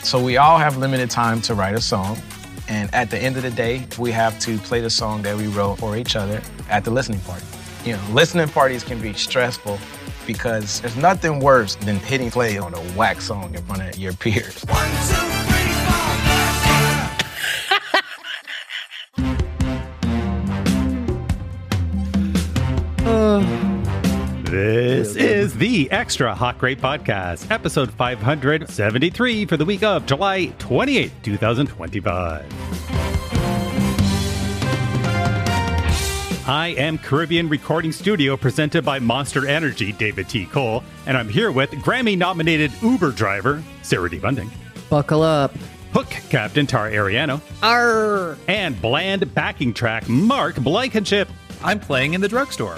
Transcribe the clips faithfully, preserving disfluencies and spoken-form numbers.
So we all have limited time to write a song. And at the end of the day, we have to play the song that we wrote for each other at the listening party. You know, listening parties can be stressful because there's nothing worse than hitting play on a whack song in front of your peers. One, two, three, four, This is the Extra Hot Great Podcast, episode five hundred seventy-three for the week of July twenty-eighth, twenty twenty-five. I am Caribbean Recording Studio, presented by Monster Energy, David T. Cole, and I'm here with Grammy-nominated Uber driver, Sarah D. Bunting. Buckle up. Hook Captain Tara Ariano. Arr. And bland backing track, Mark Blankenship. I'm playing in the drugstore.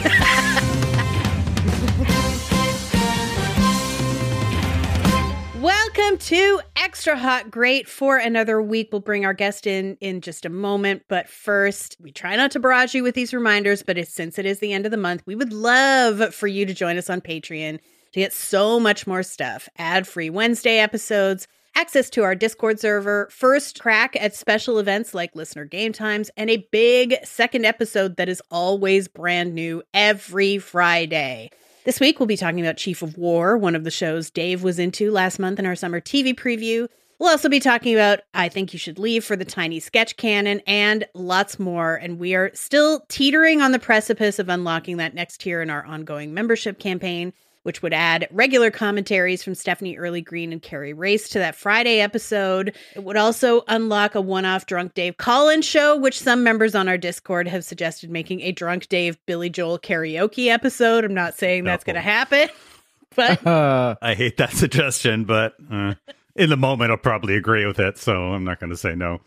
Welcome to Extra Hot Great for another week. We'll bring our guest in in just a moment. But first, we try not to barrage you with these reminders, but it's, since it is the end of the month, we would love for you to join us on Patreon to get so much more stuff. Ad-free Wednesday episodes, access to our Discord server, first crack at special events like listener game times, and a big second episode that is always brand new every Friday. This week, we'll be talking about Chief of War, one of the shows Dave was into last month in our summer T V preview. We'll also be talking about I Think You Should Leave for the Tiny Sketch Canon, and lots more. And we are still teetering on the precipice of unlocking that next tier in our ongoing membership campaign, which would add regular commentaries from Stephanie Early Green and Carrie Race to that Friday episode. It would also unlock a one-off Drunk Dave call-in show, which some members on our Discord have suggested making a Drunk Dave Billy Joel karaoke episode. I'm not saying that's going to happen, but uh, I hate that suggestion, but uh, in the moment, I'll probably agree with it, so I'm not going to say no.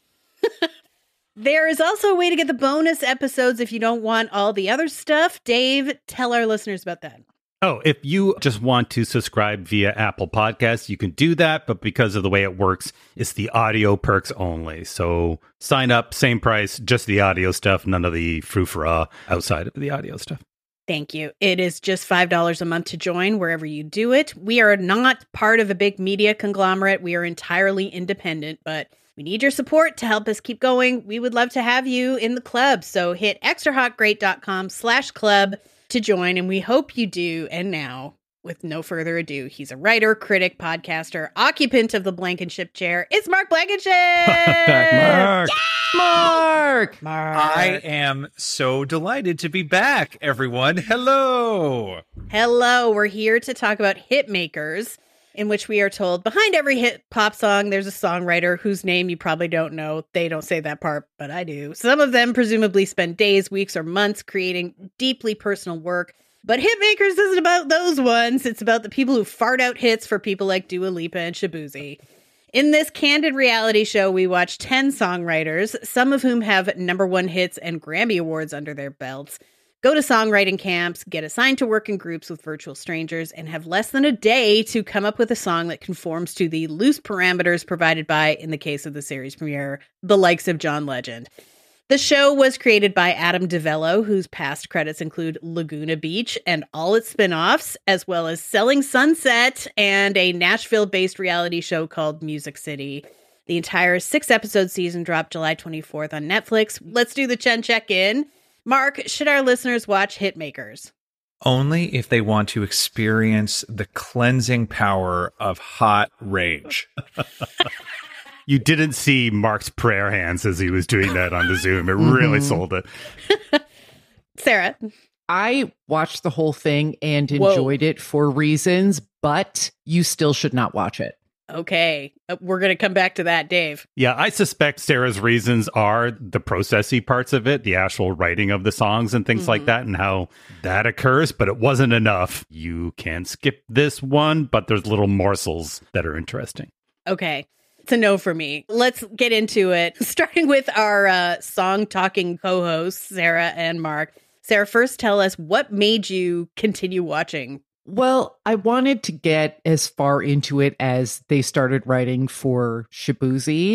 There is also a way to get the bonus episodes if you don't want all the other stuff. Dave, tell our listeners about that. Oh, if you just want to subscribe via Apple Podcasts, you can do that. But because of the way it works, it's the audio perks only. So sign up, same price, just the audio stuff, none of the frou-frou outside of the audio stuff. Thank you. It is just five dollars a month to join wherever you do it. We are not part of a big media conglomerate. We are entirely independent, but we need your support to help us keep going. We would love to have you in the club. So hit extrahotgreat.com slash club to join, and we hope you do. And now, with no further ado, he's a writer, critic, podcaster, occupant of the Blankenship chair. It's Mark Blankenship! Mark! Yeah! Mark! Mark! I am so delighted to be back, everyone. Hello! Hello, we're here to talk about hit makers, in which we are told behind every hit pop song, there's a songwriter whose name you probably don't know. They don't say that part, but I do. Some of them presumably spend days, weeks, or months creating deeply personal work. But Hitmakers isn't about those ones. It's about the people who fart out hits for people like Dua Lipa and Shaboozey. In this candid reality show, we watch ten songwriters, some of whom have number one hits and Grammy Awards under their belts, go to songwriting camps, get assigned to work in groups with virtual strangers, and have less than a day to come up with a song that conforms to the loose parameters provided by, in the case of the series premiere, the likes of John Legend. The show was created by Adam DeVello, whose past credits include Laguna Beach and all its spin-offs, as well as Selling Sunset and a Nashville-based reality show called Music City. The entire six-episode season dropped July twenty-fourth on Netflix. Let's do the Chen check-in. Mark, should our listeners watch Hitmakers? Only if they want to experience the cleansing power of hot rage. You didn't see Mark's prayer hands as he was doing that on the Zoom. It really mm-hmm. sold it. Sarah? I watched the whole thing and enjoyed Whoa. it for reasons, but you still should not watch it. Okay, uh, we're going to come back to that, Dave. Yeah, I suspect Sarah's reasons are the processy parts of it, the actual writing of the songs and things mm-hmm. like that, and how that occurs, but it wasn't enough. You can skip this one, but there's little morsels that are interesting. Okay, it's a no for me. Let's get into it, starting with our uh, song-talking co-hosts, Sarah and Mark. Sarah, first tell us what made you continue watching. Well, I wanted to get as far into it as they started writing for Shaboozey. Mm-hmm.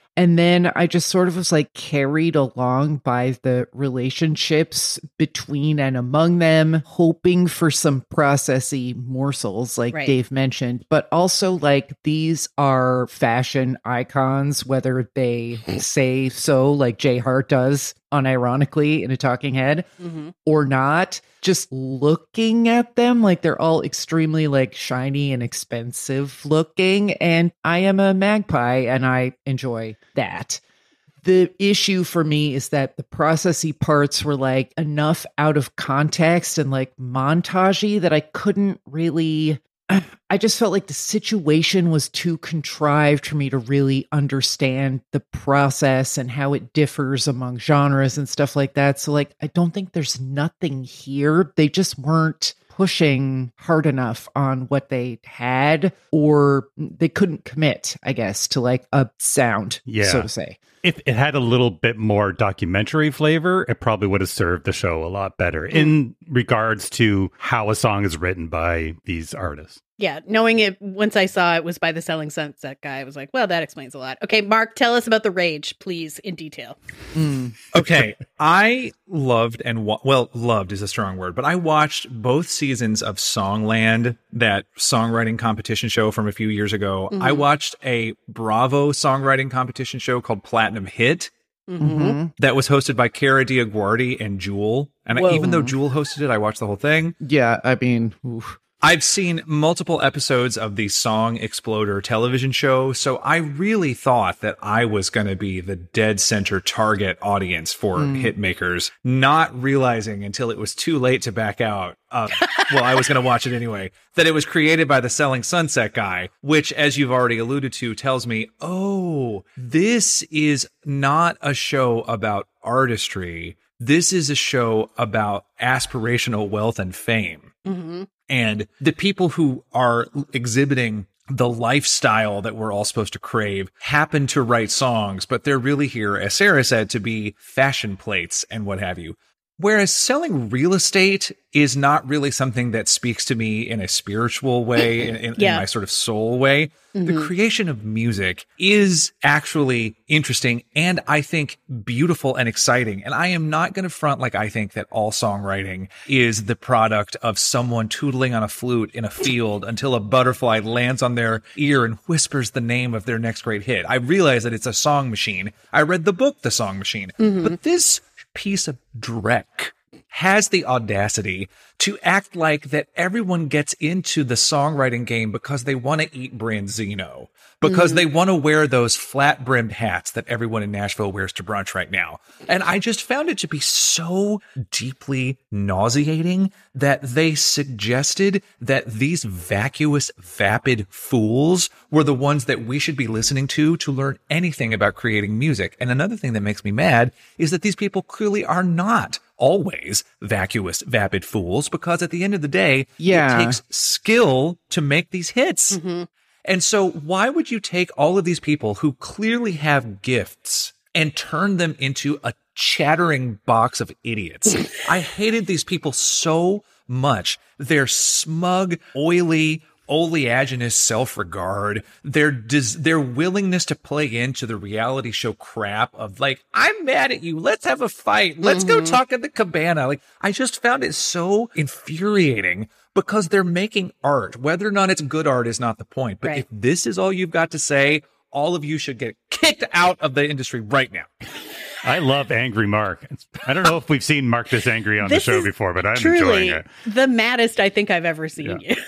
And then I just sort of was like carried along by the relationships between and among them, hoping for some processy morsels, like Right. Dave mentioned, but also like these are fashion icons, whether they say so, like Jay Hart does unironically in a Talking Head, Mhm. or not. Just looking at them, like they're all extremely like shiny and expensive looking, and I am a magpie and I enjoy that. The issue for me is that the processy parts were like enough out of context and like montagey that I couldn't really I just felt like the situation was too contrived for me to really understand the process and how it differs among genres and stuff like that. So like, I don't think there's nothing here. They just weren't pushing hard enough on what they had, or they couldn't commit, I guess, to like a sound, Yeah. so to say. If it had a little bit more documentary flavor, it probably would have served the show a lot better in regards to how a song is written by these artists. Yeah, knowing it, once I saw it was by the Selling Sunset guy, I was like, well, that explains a lot. Okay, Mark, tell us about The Rage, please, in detail. Mm. Okay, I loved and wa- well, loved is a strong word, but I watched both seasons of Songland, that songwriting competition show from a few years ago. Mhm. I watched a Bravo songwriting competition show called Platinum Hit Mm-hmm. that was hosted by Cara DioGuardi and Jewel. And I, Whoa. even though Jewel hosted it, I watched the whole thing. Yeah, I mean, oof. I've seen multiple episodes of the Song Exploder television show, so I really thought that I was going to be the dead center target audience for Mm. Hitmakers, not realizing until it was too late to back out. Uh, well, I was going to watch it anyway, that it was created by the Selling Sunset guy, which, as you've already alluded to, tells me, oh, this is not a show about artistry. This is a show about aspirational wealth and fame. Mm-hmm. And the people who are exhibiting the lifestyle that we're all supposed to crave happen to write songs, but they're really here, as Sarah said, to be fashion plates and what have you. Whereas selling real estate is not really something that speaks to me in a spiritual way, in, in, Yeah. in my sort of soul way. Mhm. The creation of music is actually interesting and I think beautiful and exciting. And I am not going to front like I think that all songwriting is the product of someone tootling on a flute in a field until a butterfly lands on their ear and whispers the name of their next great hit. I realize that it's a song machine. I read the book, The Song Machine. Mhm. But this piece of dreck has the audacity to act like that everyone gets into the songwriting game because they want to eat Branzino, because Mhm. they want to wear those flat brimmed hats that everyone in Nashville wears to brunch right now. And I just found it to be so deeply nauseating that they suggested that these vacuous, vapid fools were the ones that we should be listening to to learn anything about creating music. And another thing that makes me mad is that these people clearly are not always vacuous, vapid fools, because at the end of the day, Yeah. it takes skill to make these hits. Mhm. And so why would you take all of these people who clearly have gifts and turn them into a chattering box of idiots? I hated these people so much. Their smug, oily, oleaginous self-regard, their des- their willingness to play into the reality show crap of like, I'm mad at you, let's have a fight, let's go Mhm. talk at the cabana. Like, I just found it so infuriating because they're making art. Whether or not it's good art is not the point. But Right. if this is all you've got to say, all of you should get kicked out of the industry right now. I love Angry Mark. I don't know if we've seen Mark this angry on This the show is before, but I'm Truly, enjoying it. the maddest I think I've ever seen you.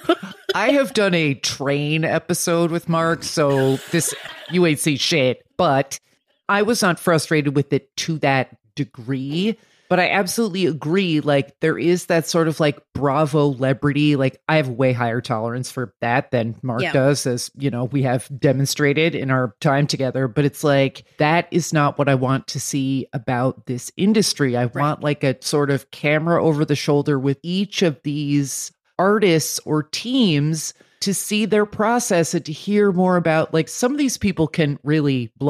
I have done a train episode with Mark, so this, you ain't see shit, but I was not frustrated with it to that degree. But I absolutely agree. Like, there is that sort of like Bravo celebrity. Like, I have way higher tolerance for that than Mark Yeah. does, as you know, we have demonstrated in our time together. But it's like, that is not what I want to see about this industry. I want like a sort of camera over the shoulder with each of these artists or teams to see their process and to hear more about like some of these people can really blow.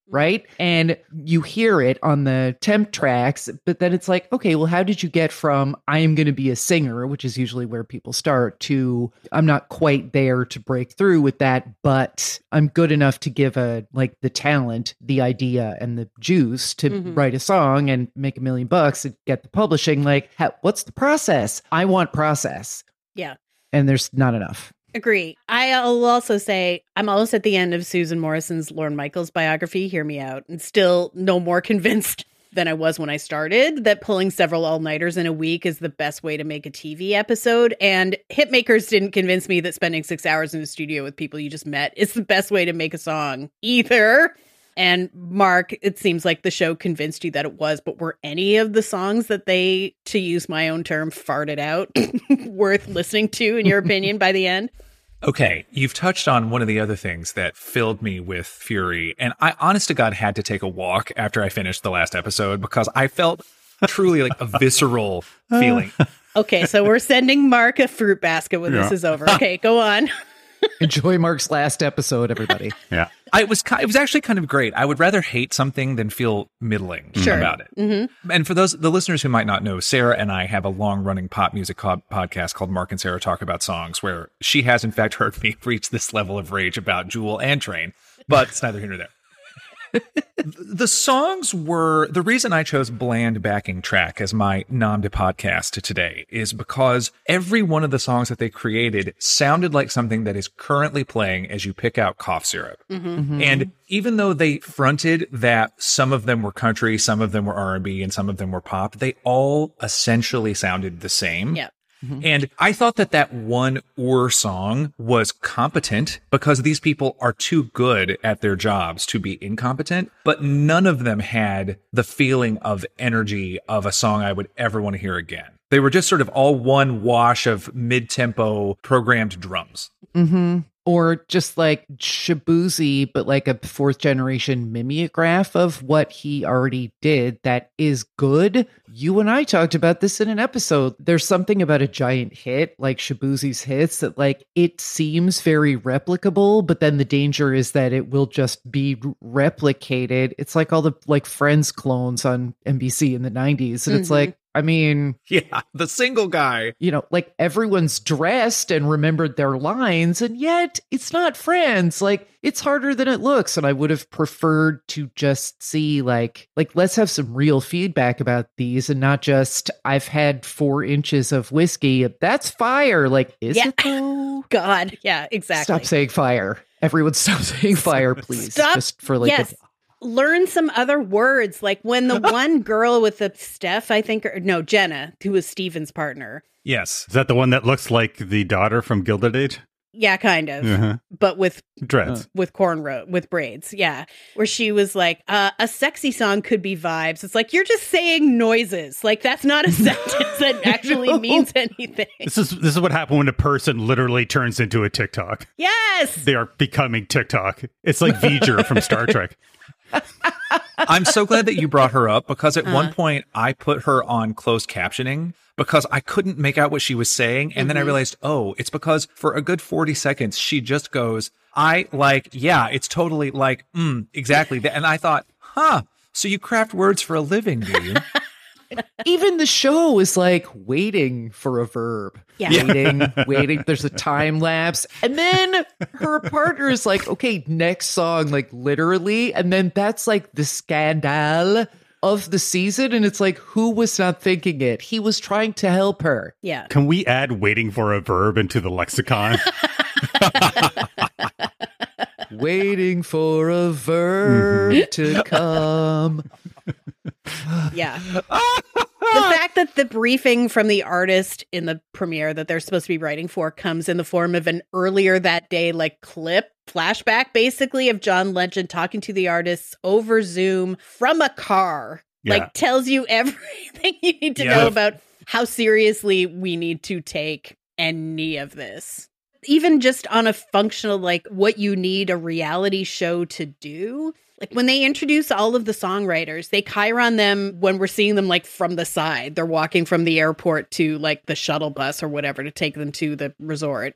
right? And you hear it on the temp tracks, but then it's like, okay, well, how did you get from I am going to be a singer, which is usually where people start, to I'm not quite there to break through with that, but I'm good enough to give a like the talent, the idea, and the juice to Mhm. write a song and make a million bucks and get the publishing. Like, how, what's the process? I want process. Yeah. And there's not enough. Agree. I'll also say I'm almost at the end of Susan Morrison's Lorne Michaels biography, Hear Me Out, and still no more convinced than I was when I started that pulling several all-nighters in a week is the best way to make a T V episode. And Hitmakers didn't convince me that spending six hours in the studio with people you just met is the best way to make a song either. And Mark, it seems like the show convinced you that it was, but were any of the songs that they, to use my own term, farted out worth listening to, in your opinion, by the end? Okay, you've touched on one of the other things that filled me with fury, and I, honest to God, had to take a walk after I finished the last episode because I felt truly like a visceral feeling. Okay, so we're sending Mark a fruit basket when Yeah. this is over. Okay, go on. Enjoy Mark's last episode, everybody. Yeah. I was ki- it was actually kind of great. I would rather hate something than feel middling Sure. about it. Mm-hmm. And for those the listeners who might not know, Sarah and I have a long running pop music co- podcast called Mark and Sarah Talk About Songs, where she has in fact heard me reach this level of rage about Jewel and Train, but it's neither here nor there. The songs were the reason I chose Bland Backing Track as my nom de podcast today is because every one of the songs that they created sounded like something that is currently playing as you pick out cough syrup. Mm-hmm. And even though they fronted that some of them were country, some of them were R and B, and some of them were pop, they all essentially sounded the same. Yeah. And I thought that that one or song was competent because these people are too good at their jobs to be incompetent, but none of them had the feeling of energy of a song I would ever want to hear again. They were just sort of all one wash of mid-tempo programmed drums. Mm-hmm. Or just like Shabuzi, but like a fourth generation mimeograph of what he already did that is good. You and I talked about this in an episode. There's something about a giant hit like Shabuzi's hits that like it seems very replicable, but then the danger is that it will just be replicated. It's like all the like Friends clones on N B C in the nineties. And Mhm. it's like, I mean, Yeah, the single guy. you know, like everyone's dressed and remembered their lines, and yet it's not Friends. Like it's harder than it looks. And I would have preferred to just see like, like let's have some real feedback about these and not just I've had four inches of whiskey. That's fire. Like, is Yeah. it though? God. Yeah, exactly. Stop saying fire. Everyone stop saying fire, please. Stop. Just for like Yes. a, Learn some other words. Like when the one girl with the Steph, I think, or no, Jenna, who was Steven's partner. Yes. Is that the one that looks like the daughter from Gilded Age? Yeah, kind of. Uh-huh. But with Dreads. with cornrow with braids. Yeah. Where she was like, uh, a sexy song could be vibes. It's like you're just saying noises. Like that's not a sentence that actually means anything. This is this is what happened when a person literally turns into a TikTok. Yes. They are becoming TikTok. It's like V'ger from Star Trek. I'm so glad that you brought her up because at Uh-huh. one point I put her on closed captioning because I couldn't make out what she was saying. And then I Mhm. realized, oh, it's because for a good forty seconds, she just goes, I like, yeah, it's totally like, mm, exactly. And I thought, huh, so you craft words for a living, do you? even the show is like waiting for a verb. Yeah. Waiting, waiting. There's a time lapse. And then her partner is like, okay, next song, like literally. And then that's like the scandal of the season. And it's like, who was not thinking it? He was trying to help her. Yeah. Can we add waiting for a verb into the lexicon? Waiting for a verb to come. Yeah. The fact that the briefing from the artist in the premiere that they're supposed to be writing for comes in the form of an earlier that day, like clip flashback, basically, of John Legend talking to the artists over Zoom from a car, Yeah. like tells you everything you need to Yeah. know about how seriously we need to take any of this. Even just on a functional, like what you need a reality show to do. Like when they introduce all of the songwriters, they chyron them when we're seeing them like from the side. They're walking from the airport to like the shuttle bus or whatever to take them to the resort.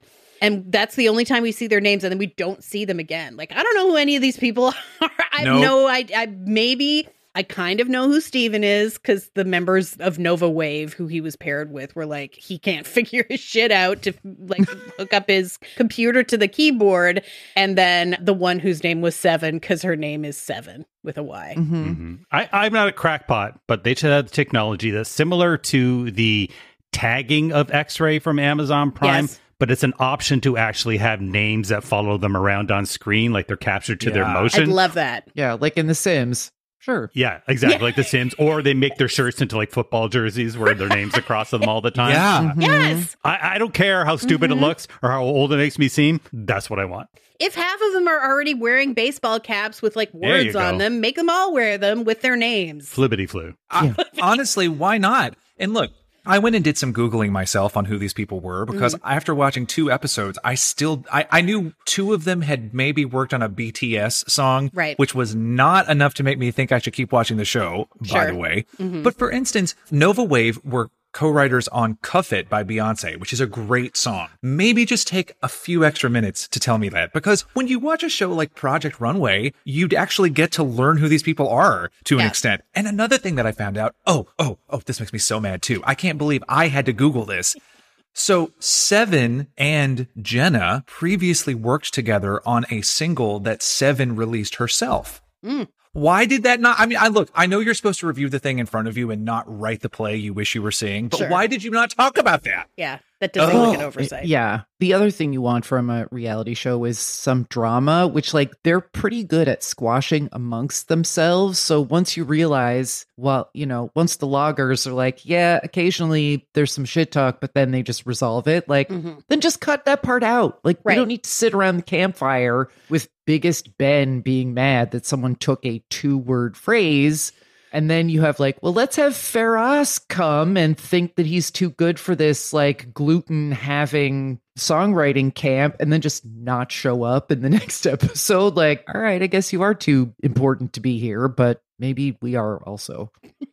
And that's the only time we see their names, and then we don't see them again. Like, I don't know who any of these people are. I Nope. know, I, I maybe I kind of know who Steven is because the members of Nova Wave, who he was paired with, were like, he can't figure his shit out to like hook up his computer to the keyboard. And then the one whose name was Seven, because her name is Seven with a Y. Mm-hmm. Mm-hmm. I, I'm not a crackpot, but they should have the technology that's similar to the tagging of X-Ray from Amazon Prime. Yes. But it's an option to actually have names that follow them around on screen, like they're captured to their Yeah. motion. I'd love that. Yeah, like in The Sims. Sure. Yeah, exactly. Yeah. Like The Sims, or they make their shirts into like football jerseys where their names across them all the time. Yeah. Mhm. Yes. I, I don't care how stupid Mhm. it looks or how old it makes me seem. That's what I want. If half of them are already wearing baseball caps with like There you words on go. them, make them all wear them with their names. Flibbity flu. I- honestly, why not? And look, I went and did some Googling myself on who these people were because after watching two episodes, I still, I, I knew two of them had maybe worked on a B T S song, Right. which was not enough to make me think I should keep watching the show, by Sure. the way. Mhm. But for instance, Nova Wave were co-writers on Cuff It by Beyonce, which is a great song. Maybe just take a few extra minutes to tell me that, because when you watch a show like Project Runway, you'd actually get to learn who these people are to an Yeah. extent. And another thing that I found out, oh, oh, oh, this makes me so mad too. I can't believe I had to Google this. So Seven and Jenna previously worked together on a single that Seven released herself. Mm. Why did that not? I mean, I look, I know you're supposed to review the thing in front of you and not write the play you wish you were seeing, but Sure. why did you not talk about that? Yeah, that does seem Oh. like an oversight. Yeah. The other thing you want from a reality show is some drama, which, like, they're pretty good at squashing amongst themselves. So once you realize, well, you know, once the loggers are like, yeah, occasionally there's some shit talk, but then they just resolve it, like, Mhm. then just cut that part out. Like, we Right. don't need to sit around the campfire with Biggest Ben being mad that someone took a two word phrase. And then you have like, well, let's have Faraz come and think that he's too good for this like gluten having songwriting camp and then just not show up in the next episode. Like, all right, I guess you are too important to be here, but maybe we are also.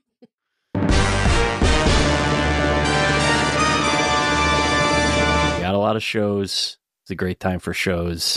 Got a lot of shows. It's a great time for shows.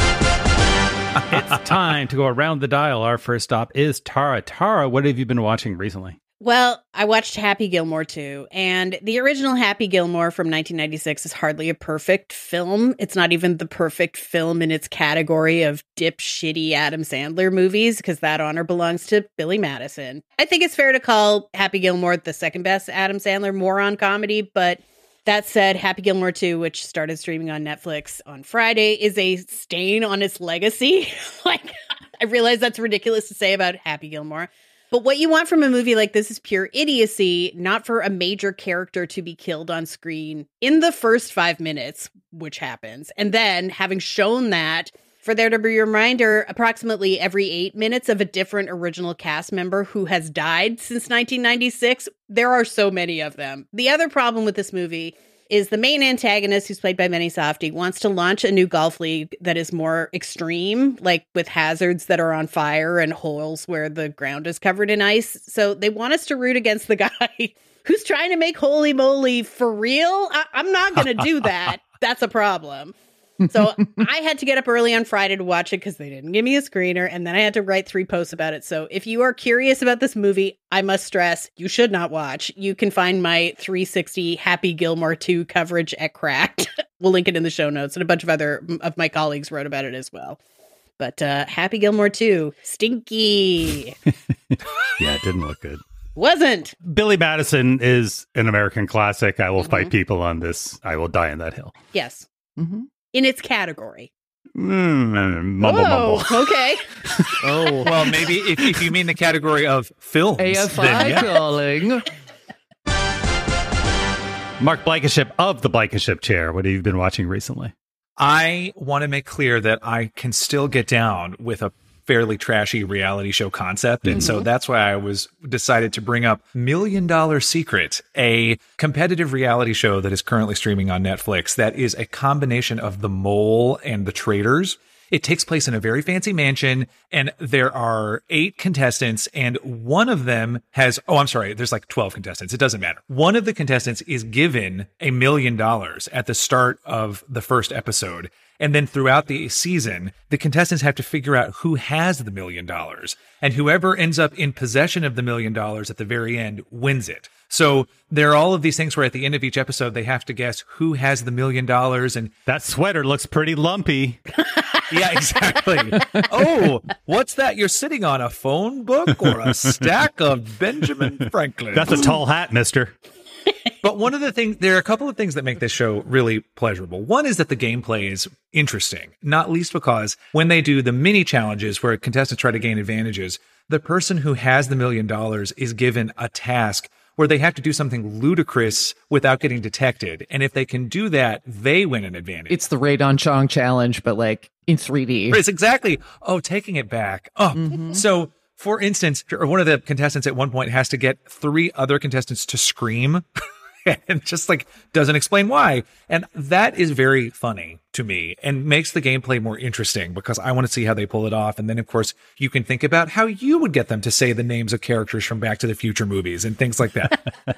It's time to go around the dial. Our first stop is Tara. Tara, what have you been watching recently? Well, I watched Happy Gilmore too, and the original Happy Gilmore from nineteen ninety-six is hardly a perfect film. It's not even the perfect film in its category of dipshitty Adam Sandler movies, because that honor belongs to Billy Madison. I think it's fair to call Happy Gilmore the second best Adam Sandler moron comedy, but that said, Happy Gilmore two, which started streaming on Netflix on Friday, is a stain on its legacy. Like, I realize that's ridiculous to say about Happy Gilmore. But what you want from a movie like this is pure idiocy, not for a major character to be killed on screen in the first five minutes, which happens. And then, having shown that, for there to be a reminder, approximately every eight minutes of a different original cast member who has died since nineteen ninety-six. There are so many of them. The other problem with this movie is the main antagonist, who's played by Benny Safdie, wants to launch a new golf league that is more extreme, like with hazards that are on fire and holes where the ground is covered in ice. So they want us to root against the guy who's trying to make Holy Moly for real. I- I'm not going to do that. That's a problem. So I had to get up early on Friday to watch it because they didn't give me a screener, and then I had to write three posts about it. So if you are curious about this movie, I must stress you should not watch. You can find my three sixty Happy Gilmore two coverage at Cracked. We'll link it in the show notes, and a bunch of other of my colleagues wrote about it as well. But uh, Happy Gilmore two, stinky. Yeah, it didn't look good. Wasn't. Billy Madison is an American classic. I will Mhm. fight people on this. I will die on that hill. Yes. Mm-hmm. In its category. Mm, mumble, Whoa, mumble. okay. Oh, Well, maybe if, if you mean the category of films, A F then I yeah. calling. Mark Blankenship of the Blankenship Chair. What have you been watching recently? I want to make clear that I can still get down with a fairly trashy reality show concept. And so that's why I was decided to bring up Million Dollar Secret, a competitive reality show that is currently streaming on Netflix that is a combination of The Mole and The Traitors. It takes place in a very fancy mansion, and there are eight contestants, and one of them has, oh, I'm sorry, there's like twelve contestants. It doesn't matter. One of the contestants is given a million dollars at the start of the first episode. And then throughout the season, the contestants have to figure out who has the million dollars. And whoever ends up in possession of the million dollars at the very end wins it. So there are all of these things where at the end of each episode, they have to guess who has the million dollars. And that sweater looks pretty lumpy. Yeah, exactly. Oh, what's that you're sitting on? A phone book or a stack of Benjamin Franklin? That's a tall hat, mister. But one of the things, there are a couple of things that make this show really pleasurable. One is that the gameplay is interesting, not least because when they do the mini challenges where contestants try to gain advantages, the person who has the million dollars is given a task where they have to do something ludicrous without getting detected. And if they can do that, they win an advantage. It's the Radon Chong challenge, but like in three D. It's exactly. Oh, taking it back. Oh, Mm-hmm. so for instance, one of the contestants at one point has to get three other contestants to scream and just like doesn't explain why. And that is very funny to me and makes the gameplay more interesting because I want to see how they pull it off. And then, of course, you can think about how you would get them to say the names of characters from Back to the Future movies and things like that.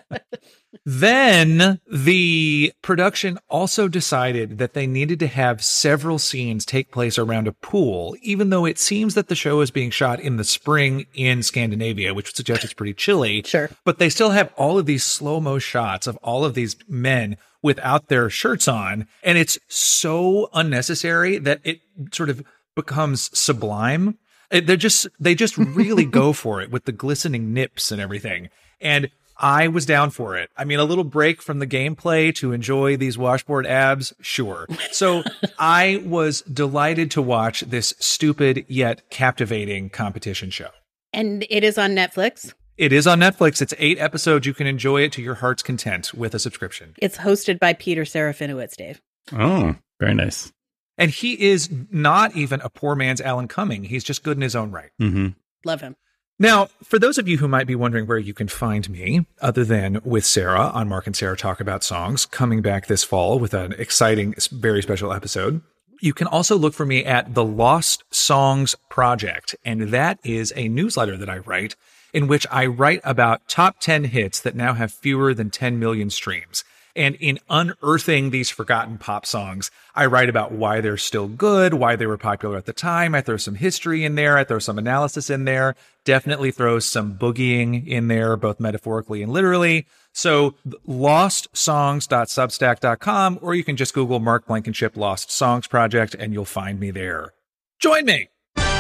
Then the production also decided that they needed to have several scenes take place around a pool, even though it seems that the show is being shot in the spring in Scandinavia, which would suggest it's pretty chilly. Sure. But they still have all of these slow-mo shots of all of these men without their shirts on. And it's so unnecessary that it sort of becomes sublime. It, they're just, they just really go for it with the glistening nips and everything. And I was down for it. I mean, a little break from the gameplay to enjoy these washboard abs, sure. So I was delighted to watch this stupid yet captivating competition show. And it is on Netflix. It is on Netflix. It's eight episodes. You can enjoy it to your heart's content with a subscription. It's hosted by Peter Serafinowicz, Dave. Oh, very nice. And he is not even a poor man's Alan Cumming. He's just good in his own right. Mm-hmm. Love him. Now, for those of you who might be wondering where you can find me, other than with Sarah on Mark and Sarah Talk About Songs, coming back this fall with an exciting, very special episode, you can also look for me at the Lost Songs Project. And that is a newsletter that I write in which I write about top ten hits that now have fewer than ten million streams. And in unearthing these forgotten pop songs, I write about why they're still good, why they were popular at the time. I throw some history in there. I throw some analysis in there. Definitely throw some boogieing in there, both metaphorically and literally. So lost songs dot substack dot com, or you can just Google Mark Blankenship Lost Songs Project, and you'll find me there. Join me.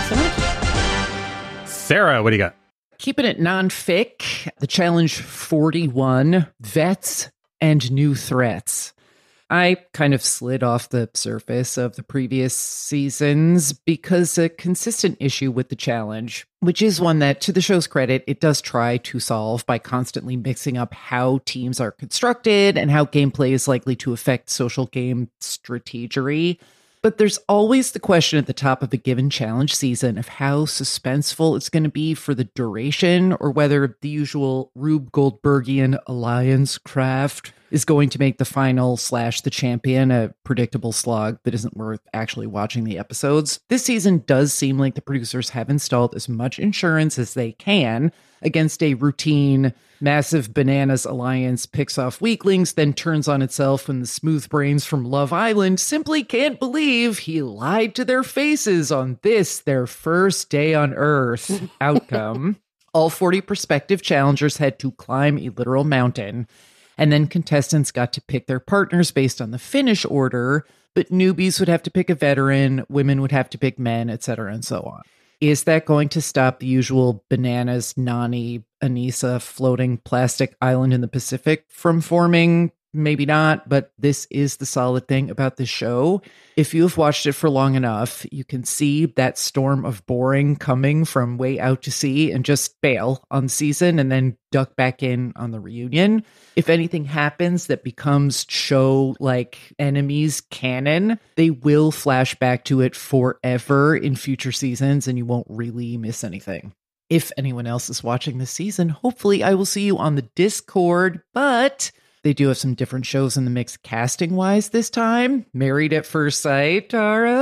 Sarah, what do you got? Keeping it non-fic, the challenge forty-one, Vets and New Threats. I kind of slid off the surface of the previous seasons because a consistent issue with the challenge, which is one that, to the show's credit, it does try to solve by constantly mixing up how teams are constructed and how gameplay is likely to affect social game strategery. But there's always the question at the top of a given challenge season of how suspenseful it's going to be for the duration, or whether the usual Rube Goldbergian alliance craft is going to make the final slash the champion a predictable slog that isn't worth actually watching the episodes. This season does seem like the producers have installed as much insurance as they can against a routine massive bananas alliance picks off weaklings, then turns on itself when the smooth brains from Love Island simply can't believe he lied to their faces on this, their first day on Earth outcome. All forty prospective challengers had to climb a literal mountain, and then contestants got to pick their partners based on the finish order, but newbies would have to pick a veteran, women would have to pick men, et cetera, and so on. Is that going to stop the usual bananas, Nani, Anissa floating plastic island in the Pacific from forming? Maybe not, but this is the solid thing about this show. If you've watched it for long enough, you can see that storm of boring coming from way out to sea and just bail on the season and then duck back in on the reunion. If anything happens that becomes show like enemies canon, they will flash back to it forever in future seasons and you won't really miss anything. If anyone else is watching this season, hopefully I will see you on the Discord, but they do have some different shows in the mix casting-wise this time. Married at First Sight, Tara.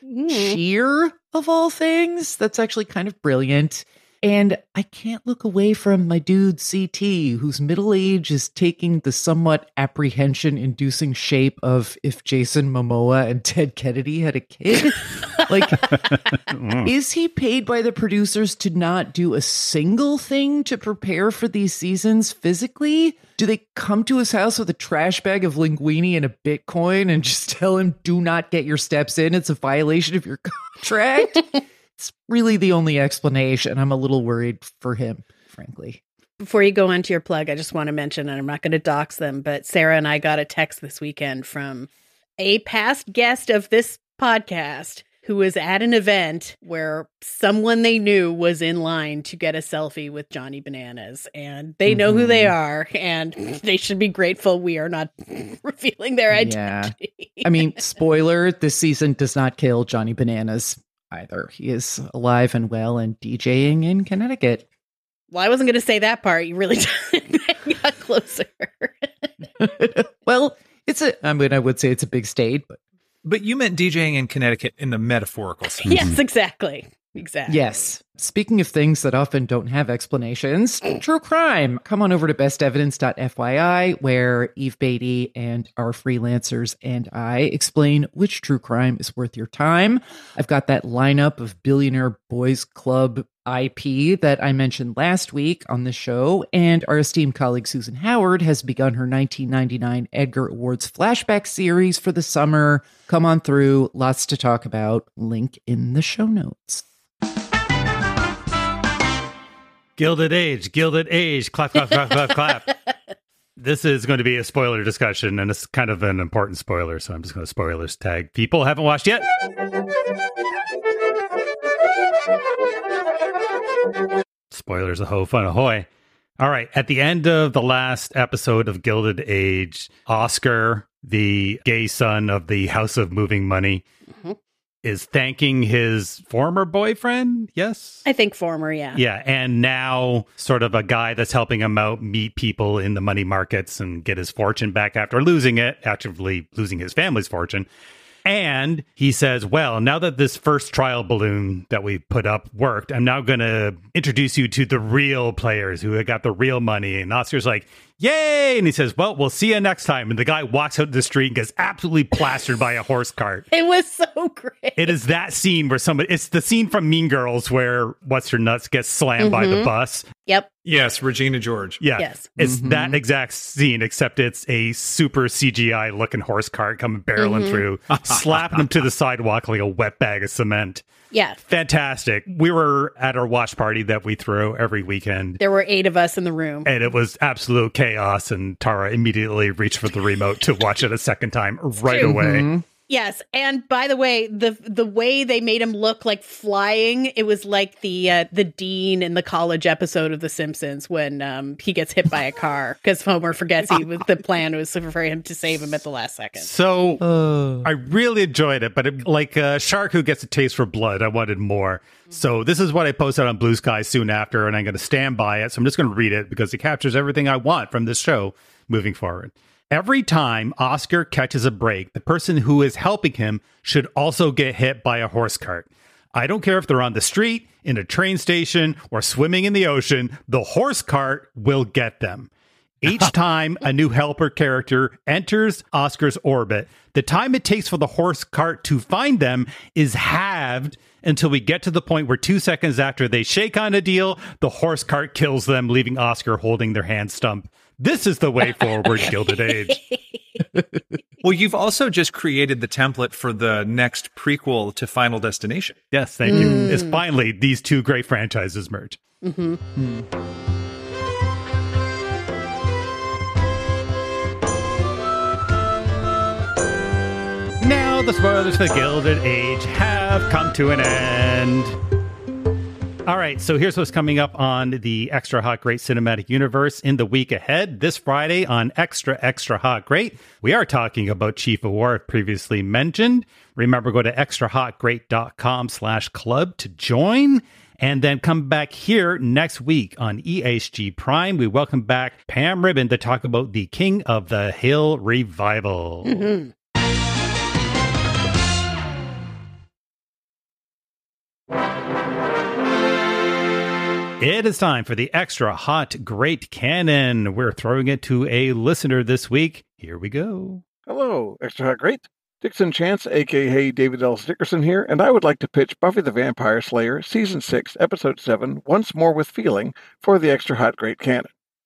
cheer of all things. That's actually kind of brilliant. And I can't look away from my dude C T, whose middle age is taking the somewhat apprehension-inducing shape of if Jason Momoa and Ted Kennedy had a kid. Like, is he paid by the producers to not do a single thing to prepare for these seasons physically? Do they come to his house with a trash bag of linguine and a Bitcoin and just tell him, do not get your steps in? It's a violation of your contract? It's really the only explanation. I'm a little worried for him, frankly. Before you go on to your plug, I just want to mention, and I'm not going to dox them, but Sarah and I got a text this weekend from a past guest of this podcast who was at an event where someone they knew was in line to get a selfie with Johnny Bananas, and they know mm-hmm. who they are, and they should be grateful we are not revealing their identity. Yeah. I mean, spoiler, this season does not kill Johnny Bananas either. He is alive and well and DJing in Connecticut. Well, I wasn't going to say that part. You really got closer. Well, it's a, I mean, I would say it's a big state, but. But you meant DJing in Connecticut in the metaphorical sense. Yes, exactly. Exactly. Yes. Speaking of things that often don't have explanations, true crime. Come on over to best evidence dot f y i, where Eve Beatty and our freelancers and I explain which true crime is worth your time. I've got that lineup of Billionaire Boys Club I P that I mentioned last week on the show, and our esteemed colleague Susan Howard has begun her nineteen ninety-nine Edgar Awards flashback series for the summer. Come on through. Lots to talk about. Link in the show notes. Gilded Age, Gilded Age, clap, clap, clap, clap, clap. This is going to be a spoiler discussion, and it's kind of an important spoiler, so I'm just going to spoilers tag people haven't watched yet. Spoilers a ho fun ahoy. All right, at the end of the last episode of Gilded Age, Oscar, the gay son of the House of Moving Money, mm-hmm. is thanking his former boyfriend, yes? I think former, yeah. Yeah, and now sort of a guy that's helping him out meet people in the money markets and get his fortune back after losing it, actually losing his family's fortune. And he says, well, now that this first trial balloon that we put up worked, I'm now going to introduce you to the real players who got the real money. And Oscar's like, yay! And he says, well, we'll see you next time. And the guy walks out the street and gets absolutely plastered by a horse cart. It was so great. It is that scene where somebody, it's the scene from Mean Girls where What's Her Nuts gets slammed mm-hmm. by the bus. Yep. Yes, Regina George. Yeah. Yes. It's mm-hmm. that exact scene, except it's a super C G I looking horse cart coming barreling mm-hmm. through, slapping him to the sidewalk like a wet bag of cement. Yeah. Fantastic. We were at our watch party that we throw every weekend. There were eight of us in the room. And it was absolute chaos. And Tara immediately reached for the remote to watch it a second time right away. Mm-hmm. Yes, and by the way, the the way they made him look like flying, it was like the uh, the dean in the college episode of The Simpsons when um, he gets hit by a car because Homer forgets he was the plan was for him to save him at the last second. So uh. I really enjoyed it, but it, like a shark who gets a taste for blood, I wanted more. So this is what I posted on Blue Sky soon after, and I'm going to stand by it. So I'm just going to read it because it captures everything I want from this show moving forward. Every time Oscar catches a break, the person who is helping him should also get hit by a horse cart. I don't care if they're on the street, in a train station, or swimming in the ocean, the horse cart will get them. Each time a new helper character enters Oscar's orbit, the time it takes for the horse cart to find them is halved until we get to the point where two seconds after they shake on a deal, the horse cart kills them, leaving Oscar holding their hand stump. This is the way forward, Gilded Age. Well, you've also just created the template for the next prequel to Final Destination. Yes, thank you. Mm. Is finally these two great franchises merge. Mm-hmm. Mm. Now the spoilers for Gilded Age have come to an end. All right, so here's what's coming up on the Extra Hot Great Cinematic Universe in the week ahead. This Friday on Extra Extra Hot Great, we are talking about Chief of War, previously mentioned. Remember, go to extrahotgreat.com slash club to join. And then come back here next week on E H G Prime. We welcome back Pam Ribbon to talk about the King of the Hill revival. Mm-hmm. It is time for the Extra Hot Great Canon. We're throwing it to a listener this week. Here we go. Hello, Extra Hot Great. Dixon Chance, a k a. David L. Dickerson here, and I would like to pitch Buffy the Vampire Slayer, Season six, Episode seven, Once More with Feeling, for the Extra Hot Great Canon.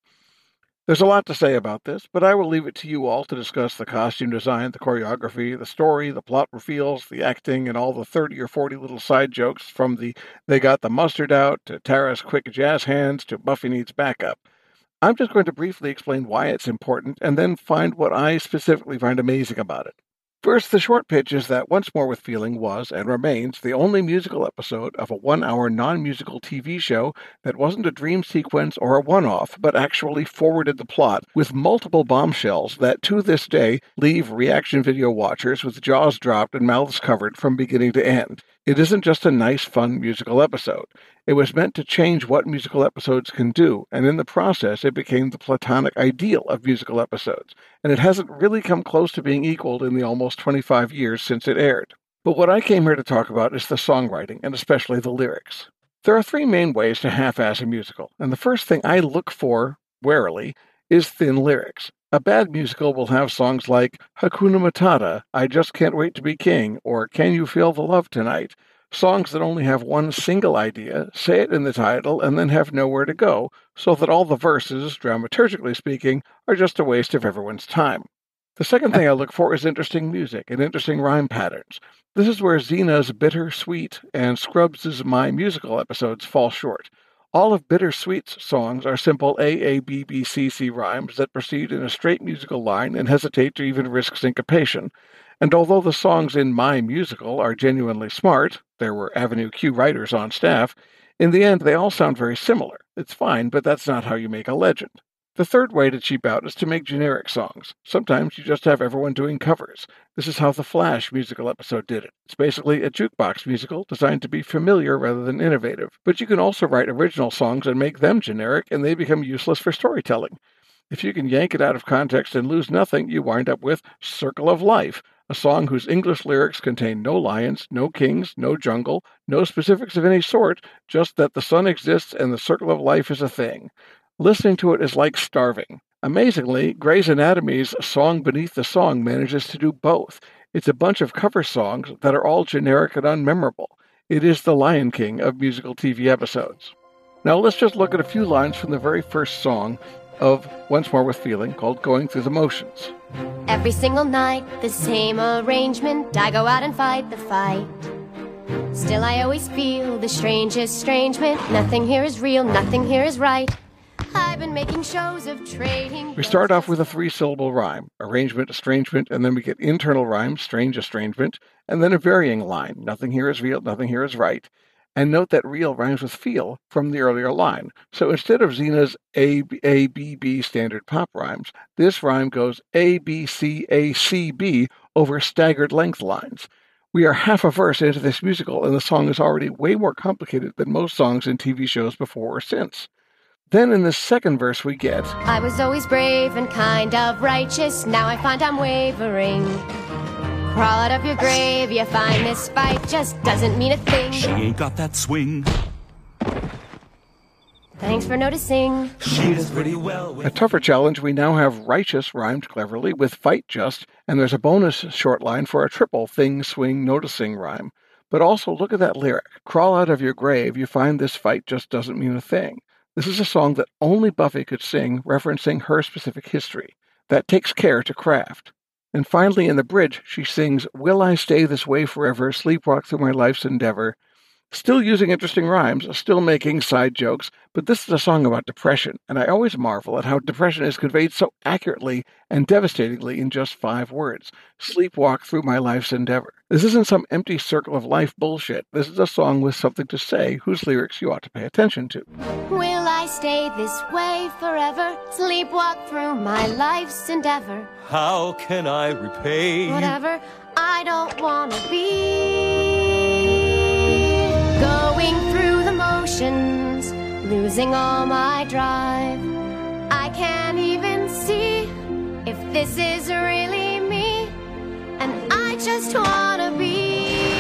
There's a lot to say about this, but I will leave it to you all to discuss the costume design, the choreography, the story, the plot reveals, the acting, and all the thirty or forty little side jokes, from the they got the mustard out, to Tara's quick jazz hands, to Buffy needs backup. I'm just going to briefly explain why it's important, and then find what I specifically find amazing about it. First, the short pitch is that Once More with Feeling was, and remains, the only musical episode of a one-hour non-musical T V show that wasn't a dream sequence or a one-off, but actually forwarded the plot with multiple bombshells that, to this day, leave reaction video watchers with jaws dropped and mouths covered from beginning to end. It isn't just a nice, fun musical episode. It was meant to change what musical episodes can do, and in the process it became the platonic ideal of musical episodes, and it hasn't really come close to being equaled in the almost twenty-five years since it aired. But what I came here to talk about is the songwriting, and especially the lyrics. There are three main ways to half-ass a musical, and the first thing I look for, warily, is thin lyrics. A bad musical will have songs like Hakuna Matata, I Just Can't Wait to Be King, or Can You Feel the Love Tonight? Songs that only have one single idea, say it in the title, and then have nowhere to go, so that all the verses, dramaturgically speaking, are just a waste of everyone's time. The second thing I look for is interesting music and interesting rhyme patterns. This is where Xena's Bitter Sweet and Scrubs' My Musical episodes fall short. All of Bittersweet's songs are simple A A B B C C rhymes that proceed in a straight musical line and hesitate to even risk syncopation. And although the songs in My Musical are genuinely smart, there were Avenue Q writers on staff, in the end they all sound very similar. It's fine, but that's not how you make a legend. The third way to cheap out is to make generic songs. Sometimes you just have everyone doing covers. This is how the Flash musical episode did it. It's basically a jukebox musical designed to be familiar rather than innovative. But you can also write original songs and make them generic, and they become useless for storytelling. If you can yank it out of context and lose nothing, you wind up with Circle of Life, a song whose English lyrics contain no lions, no kings, no jungle, no specifics of any sort, just that the sun exists and the circle of life is a thing. Listening to it is like starving. Amazingly, Grey's Anatomy's Song Beneath the Song manages to do both. It's a bunch of cover songs that are all generic and unmemorable. It is the Lion King of musical T V episodes. Now let's just look at a few lines from the very first song of Once More with Feeling, called Going Through the Motions. Every single night, the same arrangement, I go out and fight the fight. Still I always feel the strangest estrangement. Nothing here is real, nothing here is right. I've been making shows of trading. We start off with a three-syllable rhyme, arrangement, estrangement, and then we get internal rhyme, strange estrangement, and then a varying line, nothing here is real, nothing here is right. And note that real rhymes with feel from the earlier line. So instead of Xena's A, A, B, B standard pop rhymes, this rhyme goes A, B, C, A, C, B over staggered length lines. We are half a verse into this musical, and the song is already way more complicated than most songs in T V shows before or since. Then in the second verse we get, I was always brave and kind of righteous, now I find I'm wavering. Crawl out of your grave, you find this fight just doesn't mean a thing. She ain't got that swing. Thanks for noticing. She does pretty well with a tougher challenge. We now have righteous rhymed cleverly with fight just, and there's a bonus short line for a triple thing, swing, noticing rhyme. But also look at that lyric. Crawl out of your grave, you find this fight just doesn't mean a thing. This is a song that only Buffy could sing, referencing her specific history. That takes care to craft. And finally, in the bridge, she sings, Will I stay this way forever, sleepwalk through my life's endeavor. Still using interesting rhymes, still making side jokes, but this is a song about depression, and I always marvel at how depression is conveyed so accurately and devastatingly in just five words. Sleepwalk through my life's endeavor. This isn't some empty circle of life bullshit. This is a song with something to say, whose lyrics you ought to pay attention to. Will I stay this way forever, sleepwalk through my life's endeavor? How can I repay? Whatever, I don't want to be. Going through the motions, losing all my drive. I can't even see if this is really me, and I just want to be.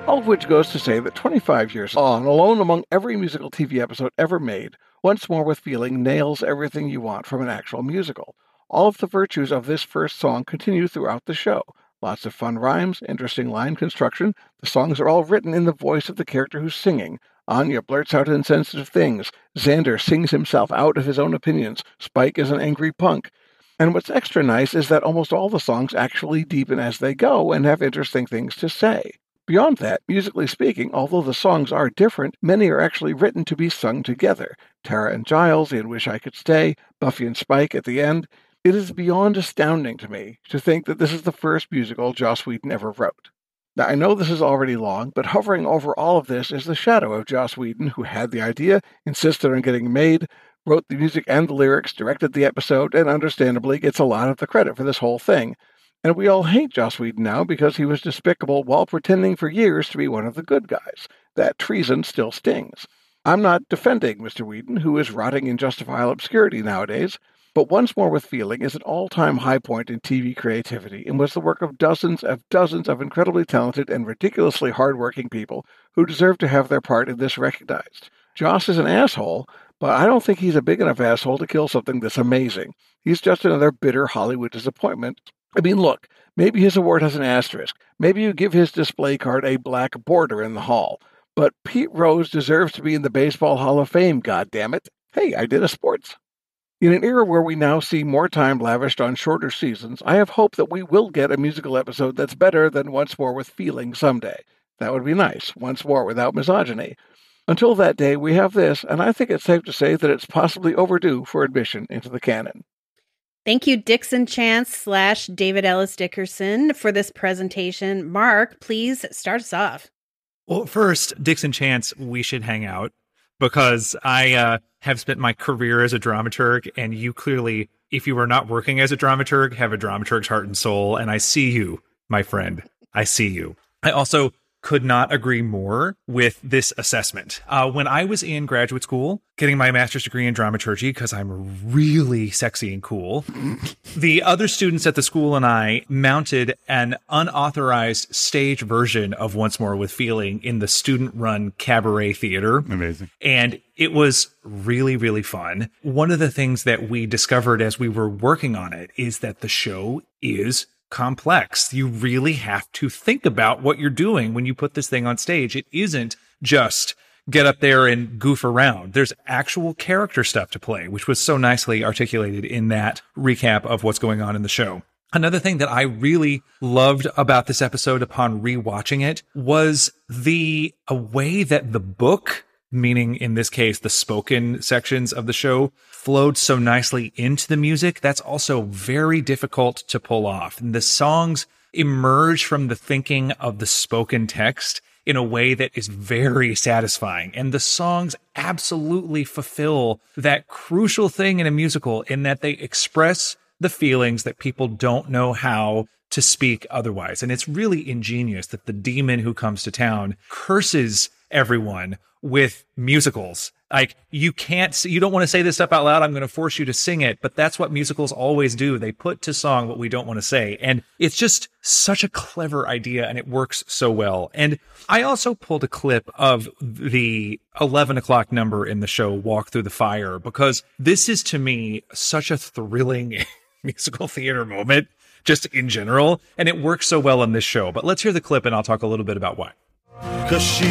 All of which goes to say that twenty-five years on, alone among every musical T V episode ever made, Once More with Feeling nails everything you want from an actual musical. All of the virtues of this first song continue throughout the show. Lots of fun rhymes, interesting line construction. The songs are all written in the voice of the character who's singing. Anya blurts out insensitive things. Xander sings himself out of his own opinions. Spike is an angry punk. And what's extra nice is that almost all the songs actually deepen as they go and have interesting things to say. Beyond that, musically speaking, although the songs are different, many are actually written to be sung together. Tara and Giles in Wish I Could Stay, Buffy and Spike at the end. It is beyond astounding to me to think that this is the first musical Joss Whedon ever wrote. Now, I know this is already long, but hovering over all of this is the shadow of Joss Whedon, who had the idea, insisted on getting made, wrote the music and the lyrics, directed the episode, and understandably gets a lot of the credit for this whole thing. And we all hate Joss Whedon now because he was despicable while pretending for years to be one of the good guys. That treason still stings. I'm not defending Mister Whedon, who is rotting in justifiable obscurity nowadays, but Once More with Feeling is an all-time high point in T V creativity and was the work of dozens of dozens of incredibly talented and ridiculously hard-working people who deserve to have their part in this recognized. Joss is an asshole, but I don't think he's a big enough asshole to kill something this amazing. He's just another bitter Hollywood disappointment. I mean, look, maybe his award has an asterisk. Maybe you give his display card a black border in the hall. But Pete Rose deserves to be in the Baseball Hall of Fame, goddammit. Hey, I did a sports. In an era where we now see more time lavished on shorter seasons, I have hope that we will get a musical episode that's better than Once More with Feeling someday. That would be nice, once more without misogyny. Until that day, we have this, and I think it's safe to say that it's possibly overdue for admission into the canon. Thank you, Dixon Chance slash David Ellis Dickerson, for this presentation. Mark, please start us off. Well, first, Dixon Chance, we should hang out because I uh, have spent my career as a dramaturg, and you clearly, if you are not working as a dramaturg, have a dramaturg's heart and soul, and I see you, my friend. I see you. I also could not agree more with this assessment. Uh, when I was in graduate school, getting my master's degree in dramaturgy, because I'm really sexy and cool, the other students at the school and I mounted an unauthorized stage version of Once More with Feeling in the student-run cabaret theater. Amazing. And it was really, really fun. One of the things that we discovered as we were working on it is that the show is complex. You really have to think about what you're doing when you put this thing on stage. It isn't just get up there and goof around. There's actual character stuff to play, which was so nicely articulated in that recap of what's going on in the show. Another thing that I really loved about this episode upon rewatching it was the a way that the book, meaning in this case, the spoken sections of the show, flowed so nicely into the music. That's also very difficult to pull off. And the songs emerge from the thinking of the spoken text in a way that is very satisfying. And the songs absolutely fulfill that crucial thing in a musical in that they express the feelings that people don't know how to speak otherwise. And it's really ingenious that the demon who comes to town curses everyone with musicals. Like, you can't, you don't want to say this stuff out loud. I'm going to force you to sing it. But that's what musicals always do. They put to song what we don't want to say. And it's just such a clever idea, and it works so well. And I also pulled a clip of the eleven o'clock number in the show, Walk Through the Fire, because this is, to me, such a thrilling musical theater moment, just in general. And it works so well in this show. But let's hear the clip, and I'll talk a little bit about why. 'Cause she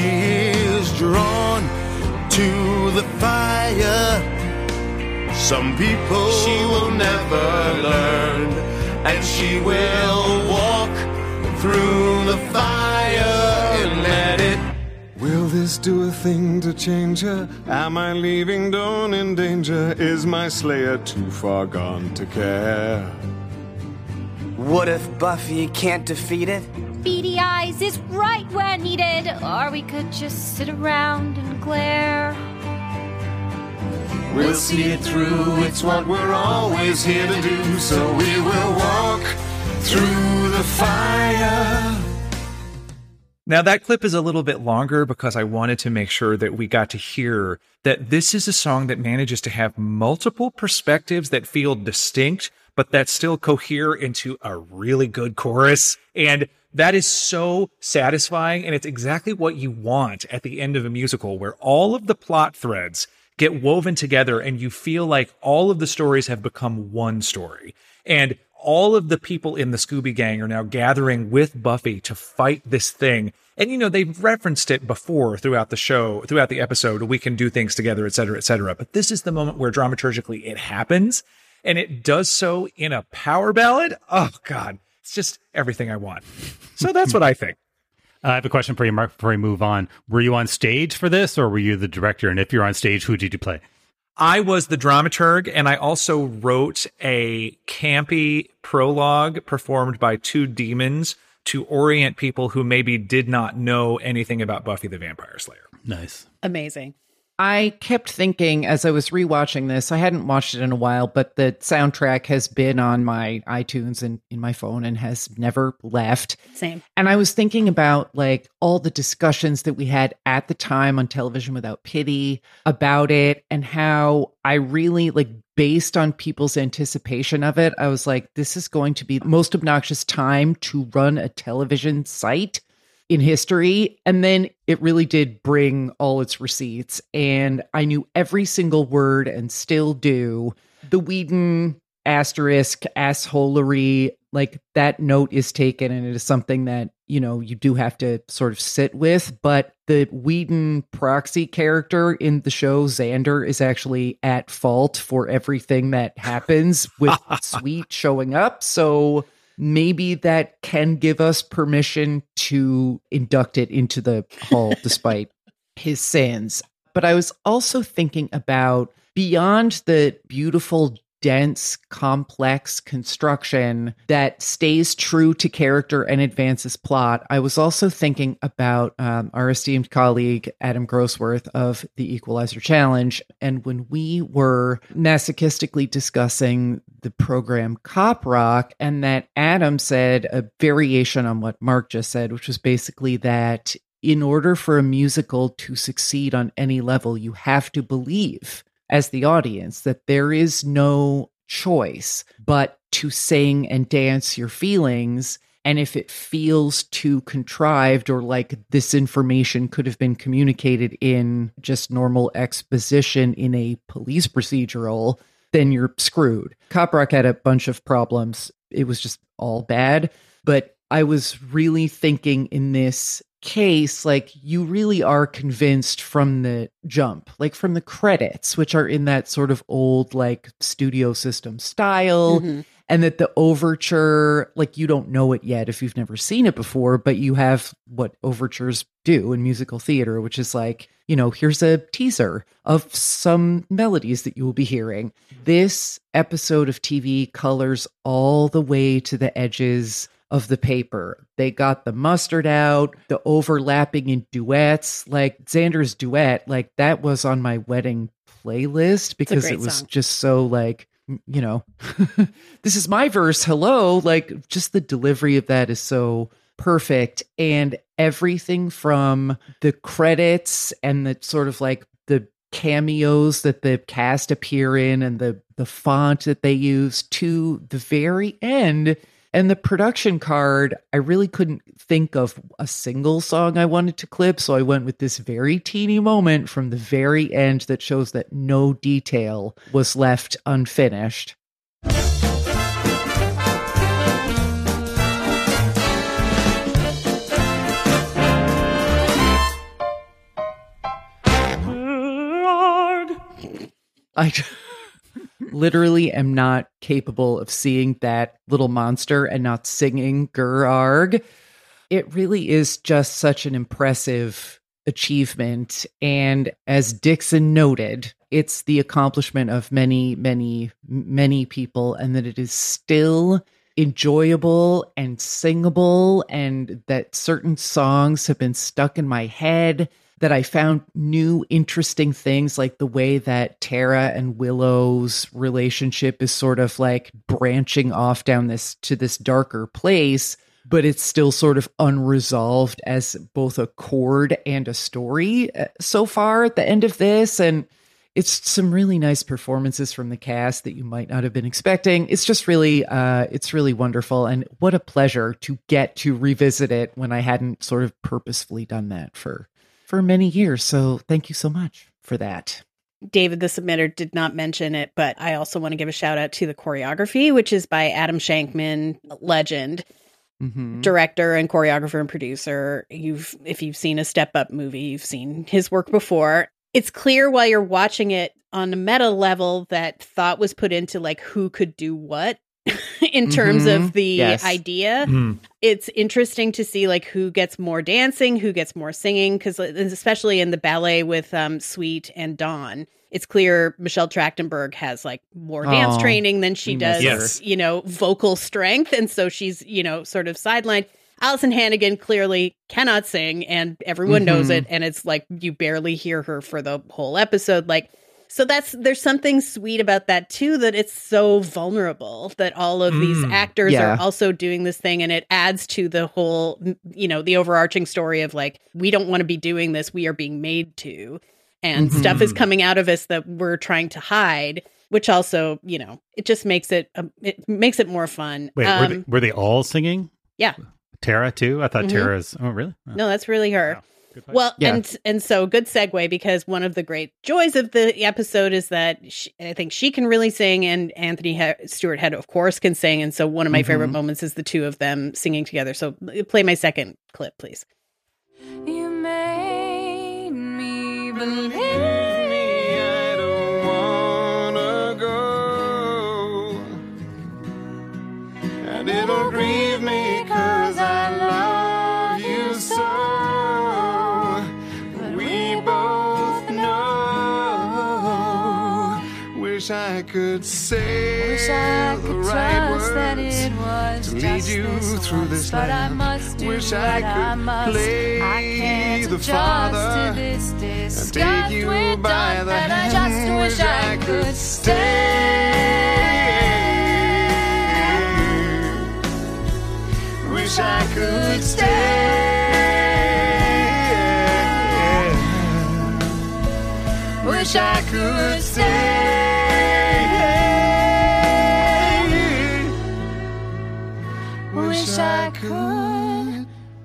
is drawn to the fire. Some people she will never learn, and she will walk through the fire and let it. Will this do a thing to change her? Am I leaving Dawn in danger? Is my slayer too far gone to care? What if Buffy can't defeat it? Beady eyes is right where needed, or we could just sit around and glare. We'll see it through, it's what we're always here to do, so we will walk through the fire. Now, that clip is a little bit longer because I wanted to make sure that we got to hear that this is a song that manages to have multiple perspectives that feel distinct, but that still cohere into a really good chorus. And that is so satisfying, and it's exactly what you want at the end of a musical, where all of the plot threads get woven together and you feel like all of the stories have become one story. And all of the people in the Scooby Gang are now gathering with Buffy to fight this thing. And, you know, they've referenced it before throughout the show, throughout the episode, we can do things together, et cetera, et cetera. But this is the moment where dramaturgically it happens, and it does so in a power ballad. Oh, God, it's just everything I want. So that's what I think. I have a question for you, Mark, before we move on. Were you on stage for this, or were you the director? And if you're on stage, who did you play? I was the dramaturg, and I also wrote a campy prologue performed by two demons to orient people who maybe did not know anything about Buffy the Vampire Slayer. Nice. Amazing. I kept thinking as I was rewatching this, I hadn't watched it in a while, but the soundtrack has been on my iTunes and in my phone and has never left. Same. And I was thinking about like all the discussions that we had at the time on Television Without Pity about it, and how I really like, based on people's anticipation of it, I was like, this is going to be the most obnoxious time to run a television site in history. And then it really did bring all its receipts, and I knew every single word and still do. The Whedon asterisk assholery, like that note is taken, and it is something that, you know, you do have to sort of sit with. But the Whedon proxy character in the show, Xander, is actually at fault for everything that happens with Sweet showing up. So maybe that can give us permission to induct it into the hall despite his sins. But I was also thinking about, beyond the beautiful, dense, complex construction that stays true to character and advances plot, I was also thinking about um, our esteemed colleague, Adam Grossworth of the Equalizer Challenge. And when we were masochistically discussing the program Cop Rock, and that Adam said a variation on what Mark just said, which was basically that in order for a musical to succeed on any level, you have to believe as the audience that there is no choice but to sing and dance your feelings. And if it feels too contrived, or like this information could have been communicated in just normal exposition in a police procedural, then you're screwed. Cop Rock had a bunch of problems. It was just all bad. But I was really thinking in this case, like, you really are convinced from the jump, like from the credits, which are in that sort of old like studio system style, mm-hmm. and that the overture, like, you don't know it yet if you've never seen it before, but you have what overtures do in musical theater, which is like, you know, here's a teaser of some melodies that you will be hearing. This episode of T V colors all the way to the edges of the paper. They got the mustard out, the overlapping in duets, like Xander's duet, like that was on my wedding playlist because it was song. just so like, you know, this is my verse. Hello. Like, just the delivery of that is so perfect. And everything from the credits and the sort of like the cameos that the cast appear in, and the, the font that they use, to the very end. And the production card, I really couldn't think of a single song I wanted to clip, so I went with this very teeny moment from the very end that shows that no detail was left unfinished. I literally am not capable of seeing that little monster and not singing Gur-arg. It really is just such an impressive achievement. And as Dixon noted, it's the accomplishment of many, many, many people, and that it is still enjoyable and singable, and that certain songs have been stuck in my head, that I found new interesting things, like the way that Tara and Willow's relationship is sort of like branching off down this to this darker place, but it's still sort of unresolved as both a chord and a story so far at the end of this. And it's some really nice performances from the cast that you might not have been expecting. It's just really, uh, it's really wonderful. And what a pleasure to get to revisit it when I hadn't sort of purposefully done that for, for many years. So thank you so much for that. David, the submitter, did not mention it, but I also want to give a shout out to the choreography, which is by Adam Shankman, legend. Mm-hmm. Director and choreographer and producer. You've, if you've seen a Step Up movie, you've seen his work before. It's clear while you're watching it on a meta level that thought was put into like who could do what in terms mm-hmm. of the yes. idea. Mm. It's interesting to see like who gets more dancing, who gets more singing, because especially in the ballet with um, Sweet and Dawn, it's clear Michelle Trachtenberg has like more dance oh, training than she does, yes. you know, vocal strength. And so she's, you know, sort of sidelined. Allison Hannigan clearly cannot sing and everyone mm-hmm. knows it. And it's like you barely hear her for the whole episode. Like, so that's, there's something sweet about that too, that it's so vulnerable that all of mm, these actors yeah. are also doing this thing. And it adds to the whole, you know, the overarching story of like, we don't want to be doing this. We are being made to. And mm-hmm. stuff is coming out of us that we're trying to hide, which also, you know, it just makes it, um, it makes it more fun. Wait, um, were, they, were they all singing? Yeah. Tara too? I thought mm-hmm. Tara's, oh, really? Oh. No, that's really her. Wow. Well, yeah. and and so good segue, because one of the great joys of the episode is that she, I think she can really sing, and Anthony ha- Stewart Head, of course, can sing. And so one of my mm-hmm. favorite moments is the two of them singing together. So play my second clip, please. You made me believe I don't wanna go, and it'll grieve me 'cause I love you so. But we both know, wish I could say wish I the could right trust words that it was to lead just you this through once, this but land. I must do Wish what I could I must. play I can't the adjust father to this and disgust take you we're by done, the and I hand. just wish I could stay. Wish I could stay. Wish I could stay. Wish I could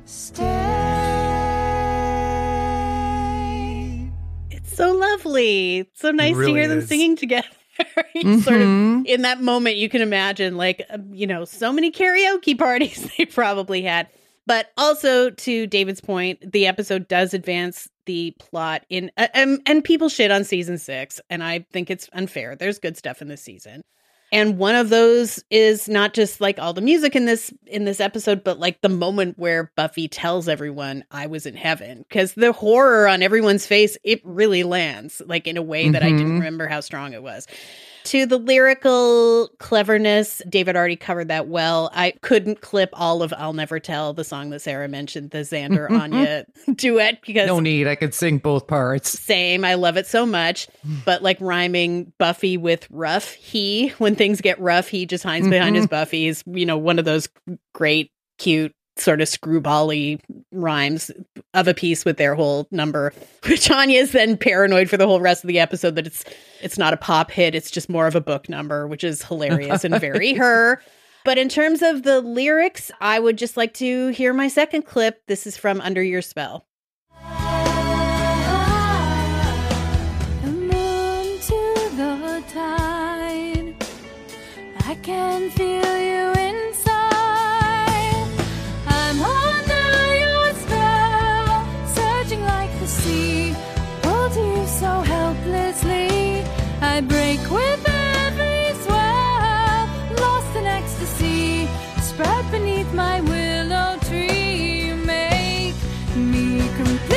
stay. It's so lovely. It's so nice really to hear them is. singing together. Mm-hmm. Sort of in that moment, you can imagine, like, uh, you know, so many karaoke parties they probably had. But also, to David's point, the episode does advance the plot in, uh, um, and people shit on season six, and I think it's unfair. There's good stuff in this season. And one of those is not just like all the music in this in this episode, but like the moment where Buffy tells everyone I was in heaven, because the horror on everyone's face, it really lands like in a way that mm-hmm. I didn't remember how strong it was. To the lyrical cleverness, David already covered that well. I couldn't clip all of I'll Never Tell, the song that Sarah mentioned, the Xander Anya duet, because no need. I could sing both parts. Same. I love it so much. But like rhyming Buffy with rough, he, when things get rough, he just hides behind Mm-hmm. his Buffy. Is, you know, one of those great, cute, sort of screwball-y rhymes of a piece with their whole number, which Anya is then paranoid for the whole rest of the episode that it's it's not a pop hit, it's just more of a book number, which is hilarious and very her. But in terms of the lyrics, I would just like to hear my second clip. This is from Under Your Spell. The moon to the tide, I can feel you inside. I'm under your spell, surging like the sea, pulled to you so helplessly. I break with every swell, lost in ecstasy, spread beneath my willow tree. You make me complete.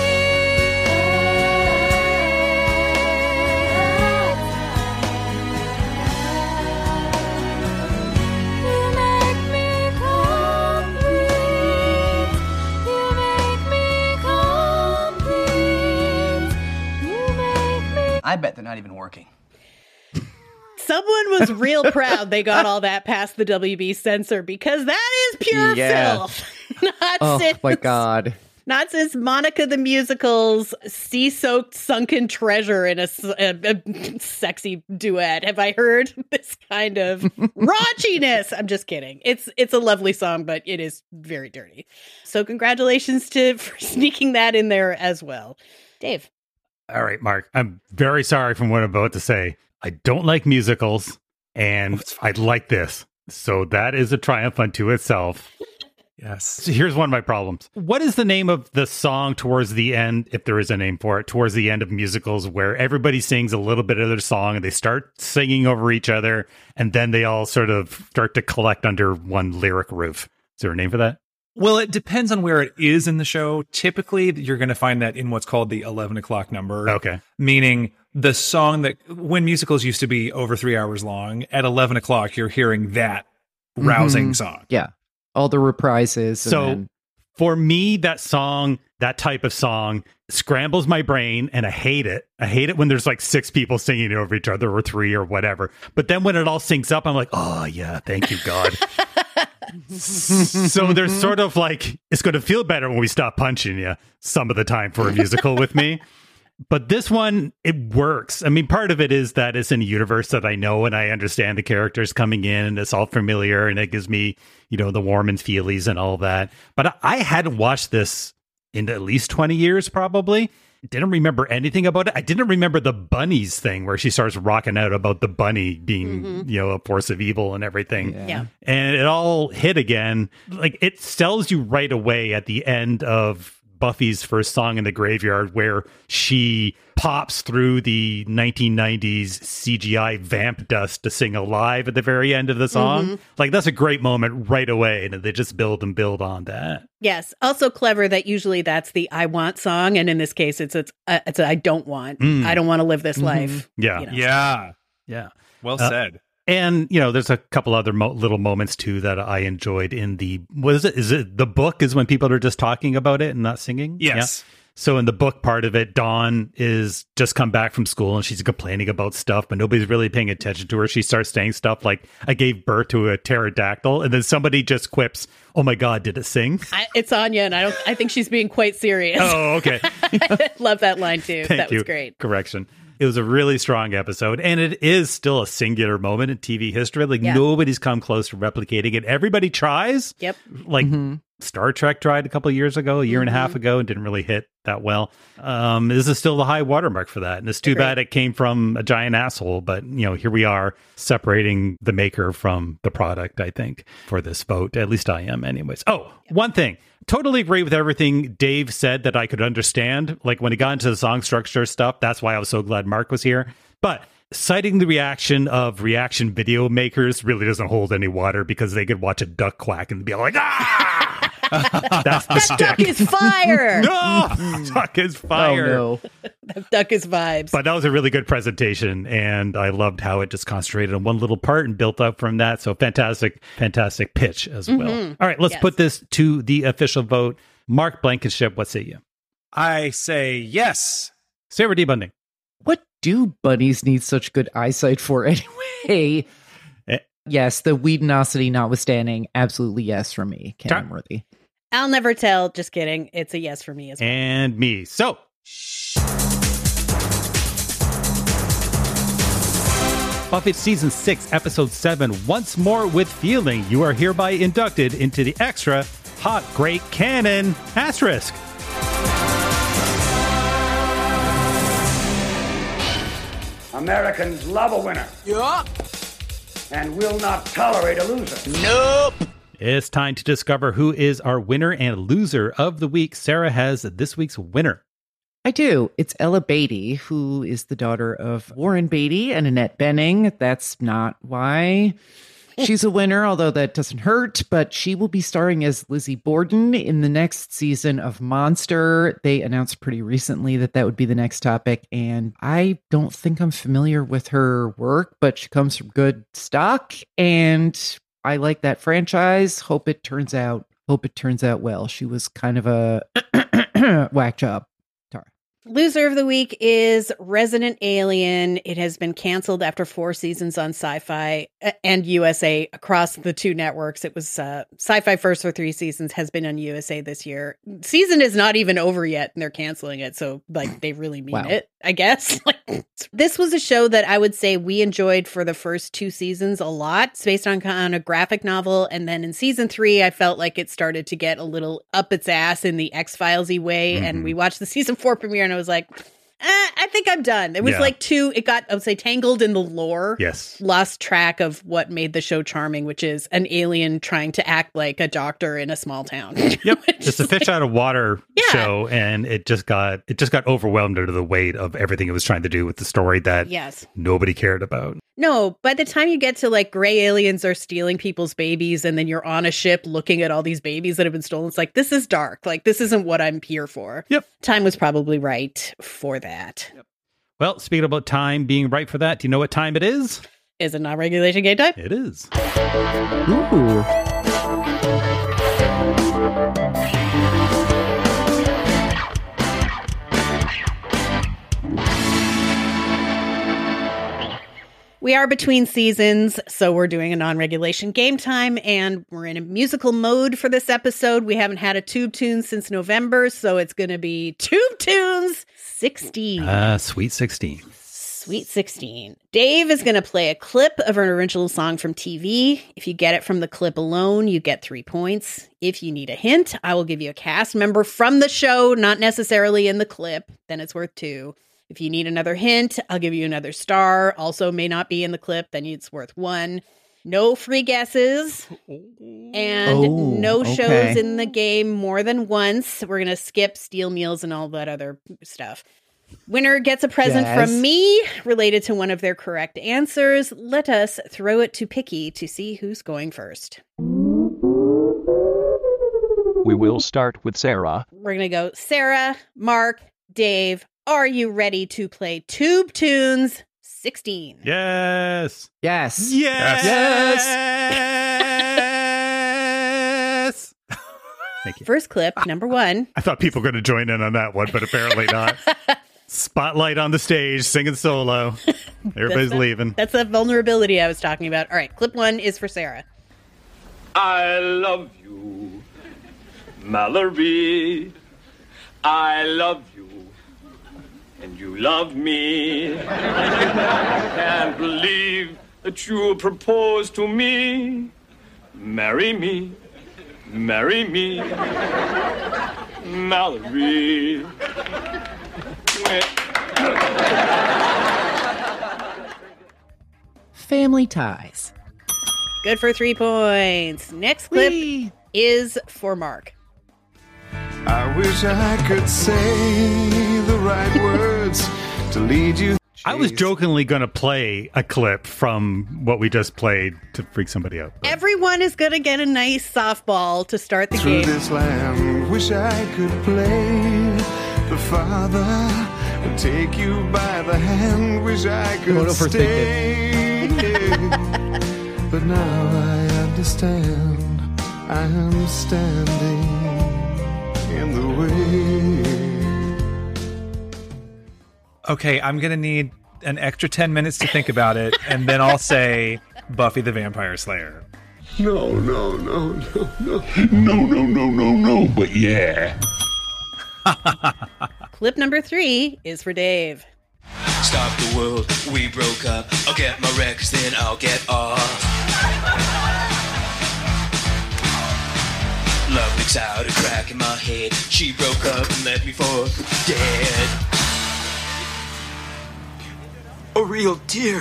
You make me complete. You make me complete. You make me. I bet they're not even working. Someone was real proud they got all that past the W B censor, because that is pure Yeah. filth. Not Oh sis. my God. Not since Monica the Musical's sea-soaked sunken treasure in a, s- a- a sexy duet have I heard this kind of raunchiness. I'm just kidding. It's it's a lovely song, but it is very dirty. So congratulations to for sneaking that in there as well. Dave. All right, Mark. I'm very sorry for what I'm about to say. I don't like musicals, and I like this. So that is a triumph unto itself. Yes. So here's one of my problems. What is the name of the song towards the end, if there is a name for it, towards the end of musicals where everybody sings a little bit of their song and they start singing over each other and then they all sort of start to collect under one lyric roof? Is there a name for that? Well, it depends on where it is in the show. Typically, you're going to find that in what's called the eleven o'clock number. Okay. Meaning the song that, when musicals used to be over three hours long, at eleven o'clock, you're hearing that rousing Mhm. song. Yeah. All the reprises. and So then- for me, that song, that type of song scrambles my brain and I hate it. I hate it when there's like six people singing over each other or three or whatever. But then when it all syncs up, I'm like, oh yeah, thank you, God. So there's sort of like, it's going to feel better when we stop punching you some of the time for a musical with me. But this one, it works. I mean, part of it is that it's in a universe that I know and I understand the characters coming in and it's all familiar and it gives me, you know, the warm and feelies and all that. But I, I hadn't watched this in at least twenty years, probably. Didn't remember anything about it. I didn't remember the bunnies thing where she starts rocking out about the bunny being, Mhm. you know, a force of evil and everything. Yeah. Yeah. And it all hit again. Like it sells you right away at the end of Buffy's first song in the graveyard where she pops through the nineteen nineties C G I vamp dust to sing Alive at the very end of the song. Mhm. Like that's a great moment right away. And they just build and build on that. Yes. Also clever that usually that's the I want song. And in this case, it's it's, uh, it's a I don't want. Mm. I don't want to live this Mhm. life. Yeah. You know. Yeah. Yeah. Well Uh, said. And, you know, there's a couple other mo- little moments, too, that I enjoyed in the, what is it? Is it the book is when people are just talking about it and not singing? Yes. Yeah. So in the book part of it, Dawn is just come back from school and she's complaining about stuff, but nobody's really paying attention to her. She starts saying stuff like, I gave birth to a pterodactyl. And then somebody just quips, oh my God, did it sing? I, it's Anya, and I don't. I think she's being quite serious. Oh, okay. I love that line too. Thank that you. was great. Correction. It was a really strong episode, and it is still a singular moment in T V history. Like, Yeah. nobody's come close to replicating it. Everybody tries. Yep. Like, Mhm. Star Trek tried a couple of years ago, a year and a half Mhm. ago, and didn't really hit that well. Um, this is still the high watermark for that. And it's too Agreed. bad it came from a giant asshole. But, you know, here we are separating the maker from the product, I think, for this vote. At least I am anyways. Oh, one thing. Totally agree with everything Dave said that I could understand. Like when he got into the song structure stuff, that's why I was so glad Mark was here. But citing the reaction of reaction video makers really doesn't hold any water because they could watch a duck quack and be like, ah! That's the That duck stick. is fire. No! Duck is fire. Oh, no. That duck is vibes. But that was a really good presentation, and I loved how it just concentrated on one little part and built up from that. So fantastic, fantastic pitch as well. Mhm. All right, let's Yes. put this to the official vote. Mark Blankenship, what say you? I say yes. Sarah D. Bunting. What do bunnies need such good eyesight for anyway? Eh. Yes, the Whedonosity notwithstanding, absolutely yes for me. Canon worthy. I'll never tell. Just kidding. It's a yes for me as well. And me. So, Buffy Season six, Episode seven, Once More with Feeling. You are hereby inducted into the extra hot great canon asterisk. Americans love a winner. Yup. And will not tolerate a loser. Nope. It's time to discover who is our winner and loser of the week. Sarah has this week's winner. I do. It's Ella Beatty, who is the daughter of Warren Beatty and Annette Bening. That's not why she's a winner, although that doesn't hurt. But she will be starring as Lizzie Borden in the next season of Monster. They announced pretty recently that that would be the next topic. And I don't think I'm familiar with her work, but she comes from good stock. And I like that franchise. Hope it turns out. Hope it turns out well. She was kind of a whack job. Loser of the week is Resident Alien. It has been canceled after four seasons on Sci-Fi and U S A across the two networks. It was uh, Sci-Fi first for three seasons, has been on U S A this year. Season is not even over yet, and they're canceling it. So, like, they really mean Wow. it, I guess. Like, this was a show that I would say we enjoyed for the first two seasons a lot. It's based on, on a graphic novel. And then in season three, I felt like it started to get a little up its ass in the X-Files-y way. Mm-hmm. And we watched the season four premiere, and I was like, eh, I think I'm done. It was Yeah. like too, it got, I would say, tangled in the lore. Yes. Lost track of what made the show charming, which is an alien trying to act like a doctor in a small town. Yep. It's a fish out of water Yeah. show, and it just got it just got overwhelmed under the weight of everything it was trying to do with the story that Yes. nobody cared about. No, by the time you get to like gray aliens are stealing people's babies, and then you're on a ship looking at all these babies that have been stolen, it's like, this is dark. Like, this isn't what I'm here for. Yep. Time was probably right for that. Yep. Well, speaking about time being right for that, do you know what time it is? Is it not regulation game time? It is. Ooh. We are between seasons, so we're doing a non-regulation game time, and we're in a musical mode for this episode. We haven't had a Tube Tune since November, so it's going to be Tube Tunes sixteen. Uh, Sweet sixteen. Sweet sixteen. Dave is going to play a clip of an original song from T V. If you get it from the clip alone, you get three points. If you need a hint, I will give you a cast member from the show, not necessarily in the clip. Then it's worth two. If you need another hint, I'll give you another star. Also may not be in the clip, then it's worth one. No free guesses. And Oh, no okay. shows in the game more than once. We're going to skip Steel Meals and all that other stuff. Winner gets a present Yes. from me related to one of their correct answers. Let us throw it to Picky to see who's going first. We will start with Sarah. We're going to go Sarah, Mark, Dave. Are you ready to play Tube Tunes sixteen? Yes. Yes. Yes. Yes. Thank you. First clip, number one. I thought people were going to join in on that one, but apparently not. Spotlight on the stage, singing solo. Everybody's That's the- leaving. That's that vulnerability I was talking about. All right, clip one is for Sarah. I love you, Mallory. I love you, and you love me. I can't believe that you proposed to me. Marry me, marry me, Mallory. Family Ties. Good for three points. Next clip Whee! is for Mark. I wish I could say the right words to lead you. I was jokingly going to play a clip from what we just played to freak somebody out. but- Everyone is going to get a nice softball to start the Through game. this land, wish I could play the father and take you by the hand. Wish I could Don't overthink stay. But now I understand. I am standing in the way. Okay, I'm going to need an extra ten minutes to think about it, and then I'll say Buffy the Vampire Slayer. No, no, no, no, no. No, no, no, no, no, but yeah. Clip number three is for Dave. Stop the world, we broke up. I'll get my records, then I'll get off. Love leaks out a crack in my head. She broke up and left me for dead. A real tear.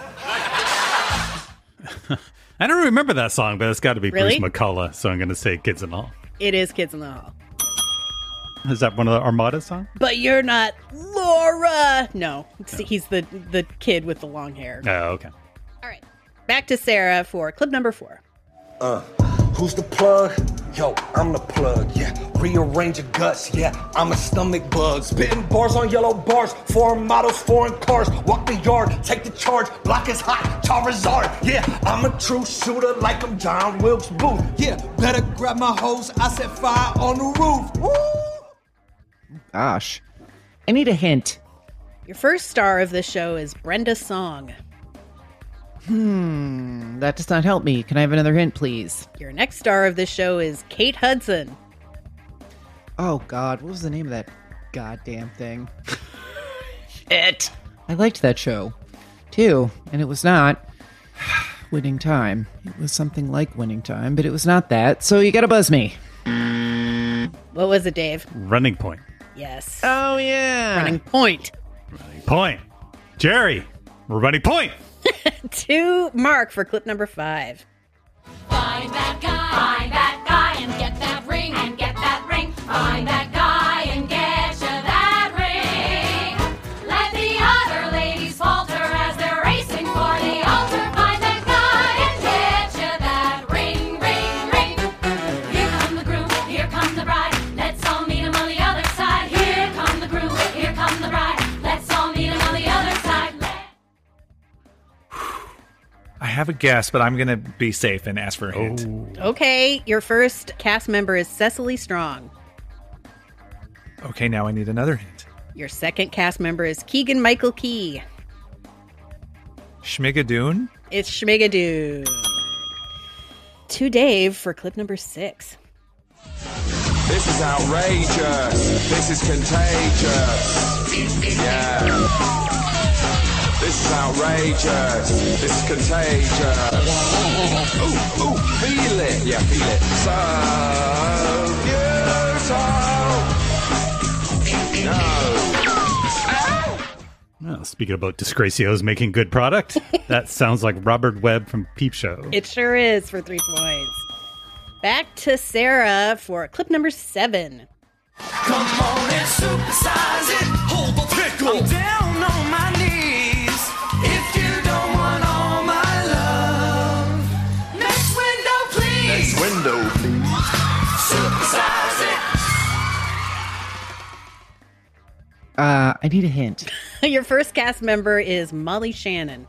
I don't remember that song, but it's got to be Really? Bruce McCullough, so I'm going to say Kids and All. It is Kids in the Hall. Is that one of the Armada songs? But you're not Laura. No, it's- he's the, the kid with the long hair. Oh, okay. All right. Back to Sarah for clip number four. Uh, who's the plug? Yo, I'm the plug, yeah. Rearrange your guts, yeah. I'm a stomach bug. Spitting bars on yellow bars. Foreign models, foreign cars. Walk the yard, take the charge. Block is hot, Charizard. Yeah, I'm a true shooter like I'm John Wilkes Booth. Yeah, better grab my hose. I set fire on the roof. Woo! Gosh. I need a hint. Your first star of this show is Brenda Song. Hmm, that does not help me. Can I have another hint, please? Your next star of this show is Kate Hudson. Oh, God. What was the name of that goddamn thing? Shit. I liked that show, too, and it was not Winning Time. It was something like Winning Time, but it was not that, so you gotta buzz me. What was it, Dave? Running Point. Yes. Oh, yeah. Running Point. Running Point. Jerry, we're running point. To Mark for clip number five. Find that guy, find that guy, and get that ring, and get that ring. Find that guy and get you that ring. Let the other ladies falter as they're racing for the altar. Find that guy and get you that ring, ring, ring. Here come the groom, here come the bride. Let's all meet him on the other side. Here come the groom, here come the bride. Let's all meet him on the other side. I have a guess, but I'm going to be safe and ask for a hint. Okay, your first cast member is Cecily Strong. Okay, now I need another hint. Your second cast member is Keegan Michael Key. Schmigadoon? It's Schmigadoon. To Dave for clip number six. This is outrageous. This is contagious. Yeah. This is outrageous. This is contagious. Ooh, ooh, feel it. Yeah, feel it. So beautiful. No. Well, speaking about Disgracios making good product, that sounds like Robert Webb from Peep Show. It sure is for three points. Back to Sarah for clip number seven. Come on and supersize it. Hold the pickle. I'm down on my knees. If you don't want all my love, next window, please. Next window, please. Supersize it. Uh, I need a hint. Your first cast member is Molly Shannon.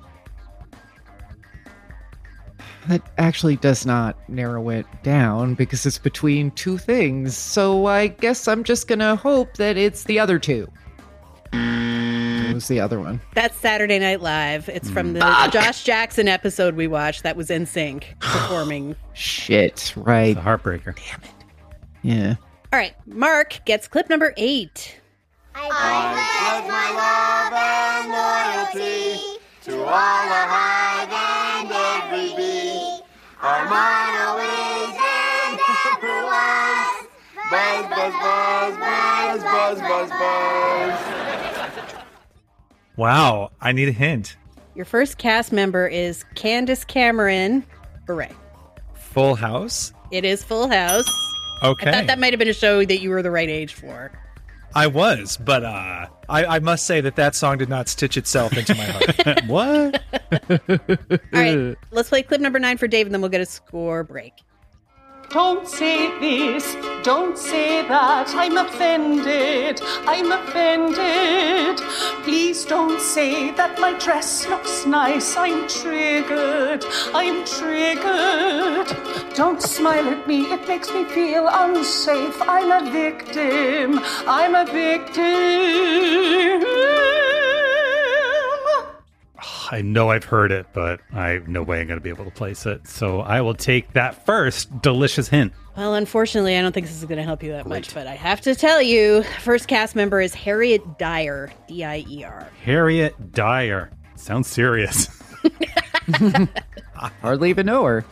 That actually does not narrow it down because it's between two things. So I guess I'm just gonna hope that it's the other two. What was the other one? That's Saturday Night Live. It's from the Fuck. Josh Jackson episode we watched. That was N Sync performing. Shit, right. It's a heartbreaker. Damn it. Yeah. All right, Mark gets clip number eight. I pledge my love and loyalty to all the high and every bee. Our motto is and ever was. Buzz, buzz, buzz, buzz, buzz, buzz, buzz. Wow, I need a hint. Your first cast member is Candace Cameron Bure. Full House? It is Full House. Okay. I thought that might have been a show that you were the right age for. I was, but uh, I, I must say that that song did not stitch itself into my heart. What? All right, let's play clip number nine for Dave, and then we'll get a score break. Don't say this, don't say that, I'm offended, I'm offended. Please don't say that my dress looks nice, I'm triggered, I'm triggered. Don't smile at me, it makes me feel unsafe, I'm a victim, I'm a victim. I know I've heard it, but I have no way I'm going to be able to place it. So I will take that first delicious hint. Well, unfortunately, I don't think this is going to help you that much, but I have to tell you, first cast member is Harriet Dyer, D I E R. Harriet Dyer. Sounds serious. Hardly even know her.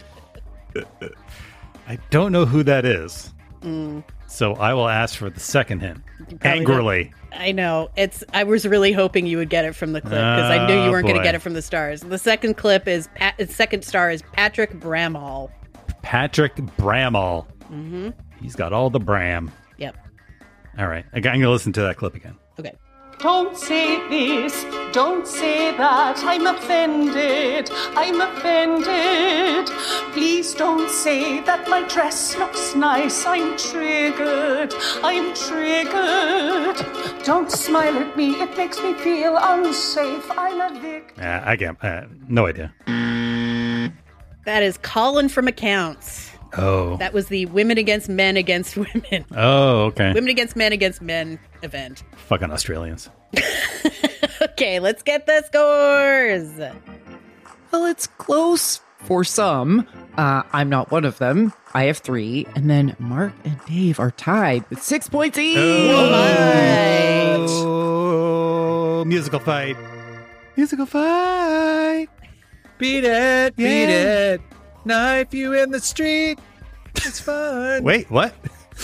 I don't know who that is. Mm. So I will ask for the second hint. Probably Angrily. don't- I know. It's. I was really hoping you would get it from the clip because I knew you Oh, weren't going to boy. get it from the stars. The second clip is Pat, its second star is Patrick Bramall. Patrick Bramall. Mm-hmm. He's got all the bram. Yep. All right. I'm going to listen to that clip again. Okay. Don't say this, don't say that, I'm offended, I'm offended. Please don't say that my dress looks nice, I'm triggered, I'm triggered. Don't smile at me, it makes me feel unsafe, I'm a victim. Uh, I get uh, no idea. That is Colin from Accounts. Oh. That was the Women Against Men Against Women. Oh, okay. Women Against Men Against Men event. Fucking Australians. Okay, let's get the scores. Well, it's close for some. Uh, I'm not one of them. I have three. And then Mark and Dave are tied with six points each. Oh, oh musical fight. Musical fight. Beat it. Beat Yeah. it. Knife you in the street. It's fun. Wait, what?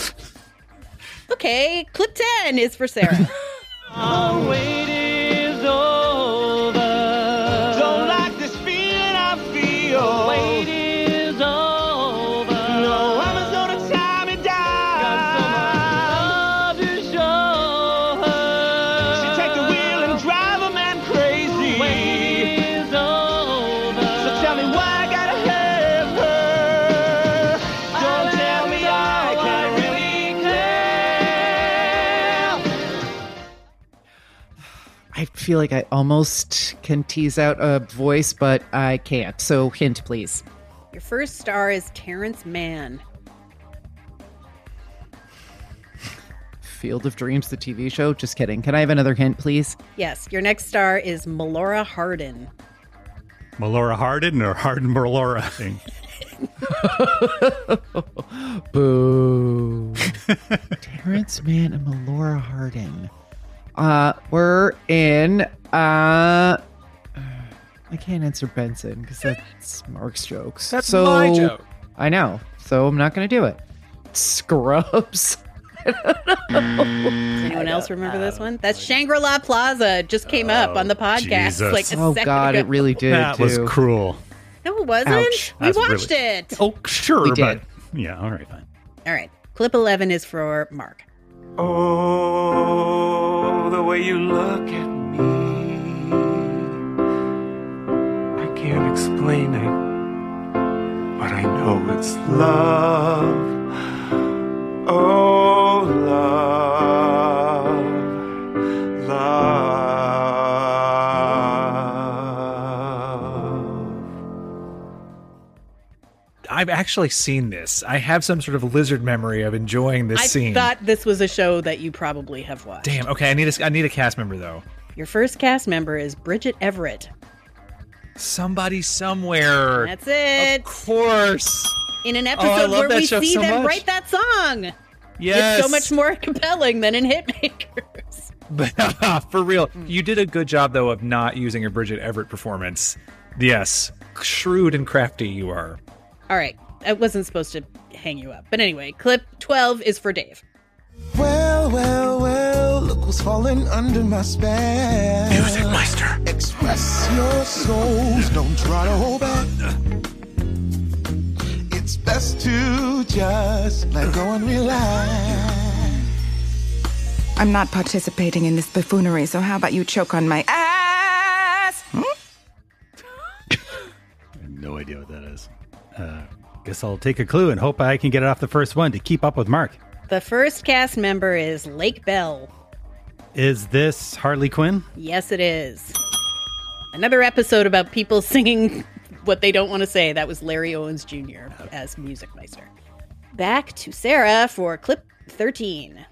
Okay, clip ten is for Sarah. Our wait is over. Don't like this feeling I feel. Wait is over. No, I'm as gonna tie me down. Got some love to show her. She take the wheel and drive a man crazy. Wait is over. So tell me why I gotta have her. Don't tell me I can't really care. I feel like I almost can tease out a voice, but I can't. So hint, please. Your first star is Terrence Mann. Field of Dreams, the T V show? Just kidding. Can I have another hint, please? Yes, your next star is Melora Hardin. Melora Hardin or Hardin Melora thing? Boo. Terrence Mann and Melora Hardin. Uh, we're in, uh, I can't answer Benson because that's Mark's jokes. That's so, my joke. I know. So I'm not going to do it. Scrubs. Does anyone else remember this one? That's Shangri-La Plaza. It just came up on the podcast Jesus. like a Oh, second God, ago. it really did, That too. was cruel. No, it wasn't. Ouch. We That's watched really- it. Oh, sure, We but did. yeah, all right, fine. All right. Clip eleven is for Mark. Oh, the way you look at me, I can't explain it, but I know it's love. Oh, love, love. I've actually seen this. I have some sort of lizard memory of enjoying this I scene. thought this was a show that you probably have watched. Damn. Okay, I need a, I need a cast member though. Your first cast member is Bridget Everett. Somebody somewhere. That's it. Of course. In an Oh, I episode love where that we show see so them much. write that song. Yes. It's so much more compelling than in Hitmakers. For real. You did a good job though of not using a Bridget Everett performance. Yes. Shrewd and crafty you are. All right. I wasn't supposed to hang you up. But anyway, clip twelve is for Dave. Well, well, well, look who's falling under my spell. Music Meister. Express your souls, don't try to hold back. It's best to just let go and relax. I'm not participating in this buffoonery, so how about you choke on my ass? I have no idea what that is. Uh, guess I'll take a clue and hope I can get it off the first one to keep up with Mark. The first cast member is Lake Bell. Is this Harley Quinn? Yes, it is. Another episode about people singing what they don't want to say. That was Larry Owens Junior as Music Meister. Back to Sarah for clip thirteen.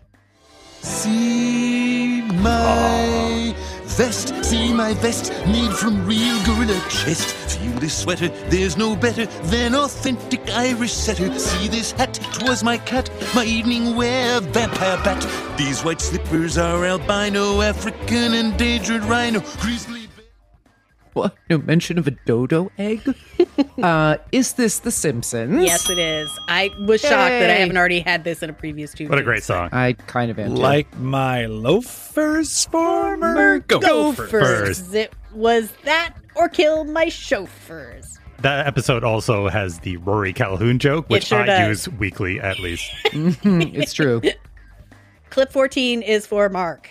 See my vest, see my vest, made from real gorilla chest. Feel this sweater, there's no better than authentic Irish setter. See this hat, 'twas my cat, my evening wear, vampire bat. These white slippers are albino, African endangered rhino, grizzly. What? No mention of a dodo egg? uh, is this The Simpsons? Yes, it is. I was shocked that I Yay. haven't already had this in a previous two. What a weeks. great song. I kind of am. too. Like my loafers former Gophers. Gophers. It was that or kill my chauffeurs. That episode also has the Rory Calhoun joke, which sure I does. use weekly at least. It's true. Clip fourteen is for Mark.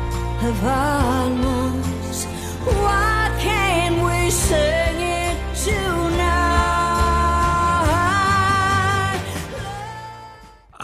Why can't we sing it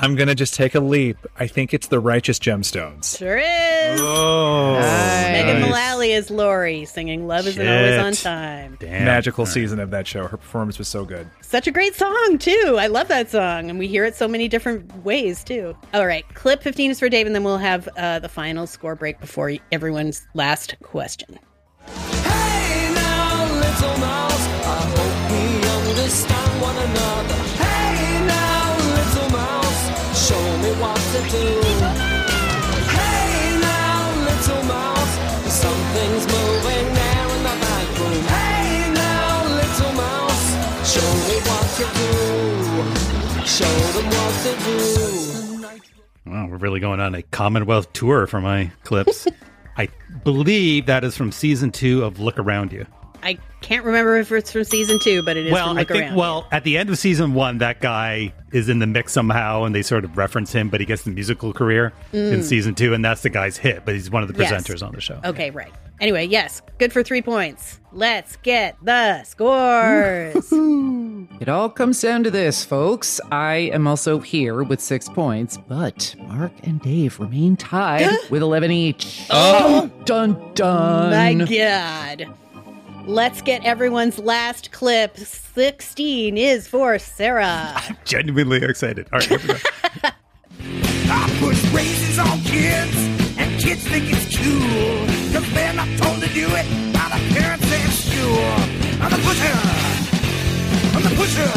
I'm going to just take a leap. I think it's the Righteous Gemstones. Sure is. Oh, nice. Megan nice. Mullally is Lori singing Love Isn't Shit. Always on Time. Damn. Magical All right. season of that show. Her performance was so good. Such a great song, too. I love that song. And we hear it so many different ways, too. All right. Clip fifteen is for Dave, and then we'll have uh, the final score break before everyone's last question. Hey now, little mouse, I hope we understand one another. Hey now, little mouse, show me what to do. Hey now, little mouse, something's moving there in the back room. Hey now, little mouse, show me what to do. Show them what to do. Wow, we're really going on a Commonwealth tour for my clips. I believe that is from season two of Look Around You. I can't remember if it's from season two, but it is well, from I Look think, Around. well, at the end of season one, that guy is in the mix somehow, and they sort of reference him, but he gets the musical career Mm. in season two, and that's the guy's hit, but he's one of the Yes. presenters on the show. Okay, right. Anyway, yes, good for three points. Let's get the scores. It all comes down to this, folks. I am also here with six points, but Mark and Dave remain tied with eleven each. Oh. Dun, dun, dun. My God. Let's get everyone's last clip. sixteen is for Sarah. Genuinely excited. All right, here we go. I push raises on kids, and kids think it's cool, cause they're not told to do it by the parents at school. I'm the pusher, I'm the pusher.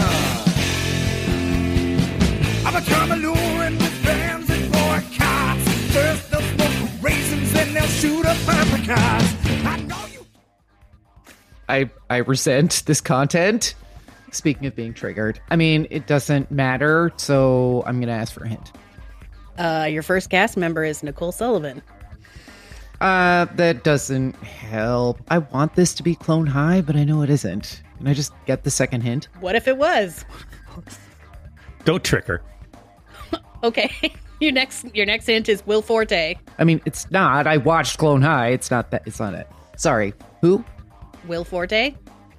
I become alluring with fans and boycotts. First they'll smoke raisins, then they'll shoot up apricots. I know you. I, I resent this content. Speaking of being triggered, I mean, it doesn't matter, so I'm going to ask for a hint. Uh, your first cast member is Nicole Sullivan. Uh, that doesn't help. I want this to be Clone High, but I know it isn't. Can I just get the second hint? What if it was? Don't trick her. Okay. Your next your next hint is Will Forte. I mean, it's not. I watched Clone High. It's not that. It's not it. Sorry. Who? Will Forte?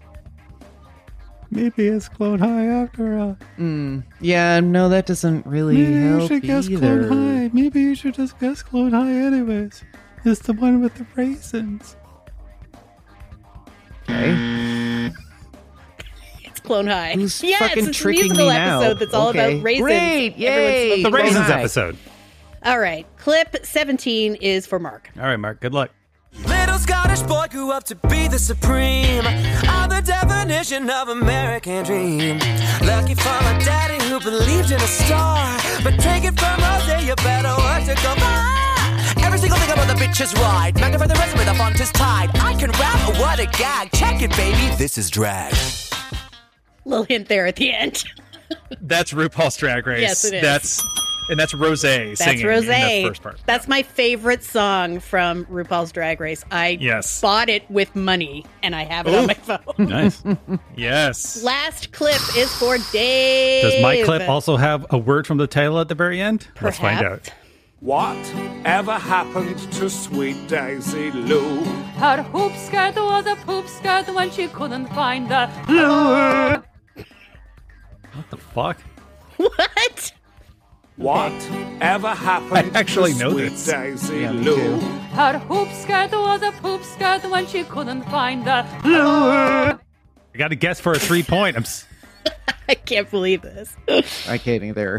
Maybe it's Clone High after all. Mm, yeah, no, that doesn't really Maybe you help should guess either. Clone High. Maybe you should just guess Clone High anyways. It's the one with the raisins. Okay. It's Clone High. Who's yes, fucking it's a tricking musical me now? episode that's all Okay. about raisins. Great, yay, Everyone's The supposed to- raisins High. episode. All right. Clip seventeen is for Mark. All right, Mark. Good luck. Little Scottish boy grew up to be the supreme. I'm the definition of American dream. Lucky for a daddy who believed in a star. But take it from Jose, you better work to go far. Every single thing about the bitch is right. Magnify the resume, the font is tied. I can rap, what a gag. Check it, baby, this is drag. Little hint there at the end. That's RuPaul's Drag Race. Yes, it is. That's and that's Rose singing That's Rose. in that first part. That's my favorite song from RuPaul's Drag Race. I Yes. bought it with money, and I have it on Ooh. my phone. Nice. Yes. Last clip is for Dave. Does my clip also have a word from the title at the very end? Let's find out. Perhaps. Whatever happened to sweet Daisy Lou? Her hoop skirt was a poop skirt when she couldn't find the lure. What the fuck? What? Whatever happened I actually to know sweet this. Daisy Yeah, me Lou? too. Her hoop skirt was a poop skirt when she couldn't find the lure. I got to guess for a three point. I'm. S- I can't believe this. I can't either.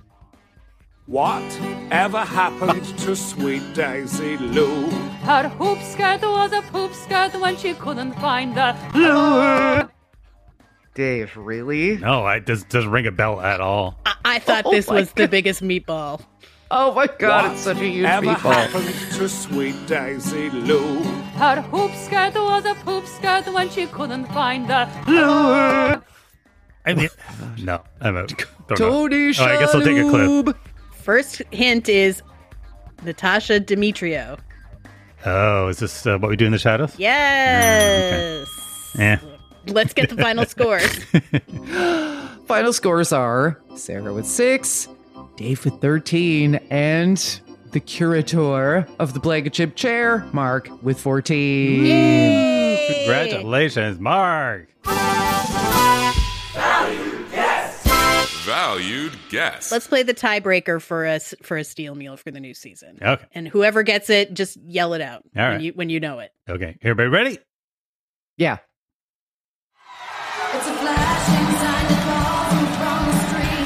Whatever happened to sweet Daisy Lou? Her hoop skirt was a poop skirt when she couldn't find the lure. Dave, really? no, I does doesn't ring a bell at all. I, I thought Oh this my was the biggest meatball. Oh my god, it's such a huge Whatever meatball. happened to sweet Daisy Lou? Her hoop skirt was a poop skirt when she couldn't find the lure. I mean, no, I'm out. Don't Tony know. Oh, I guess I'll take a clip. Shalhoub. First hint is Natasha Demetrio. Oh, is this uh, what we do in the shadows? Yes. Yeah. Let's get the final scores. Final scores are Sarah with six, Dave with thirteen, and the curator of the blanket chip chair, Mark, with fourteen. Congratulations, Mark. valued guest. Let's play the tiebreaker for us for a steel meal for the new season. Okay. And whoever gets it, just yell it out All when, right. you, when you know it. Okay. Everybody ready? Yeah. It's a flashing sign that calls me from the street.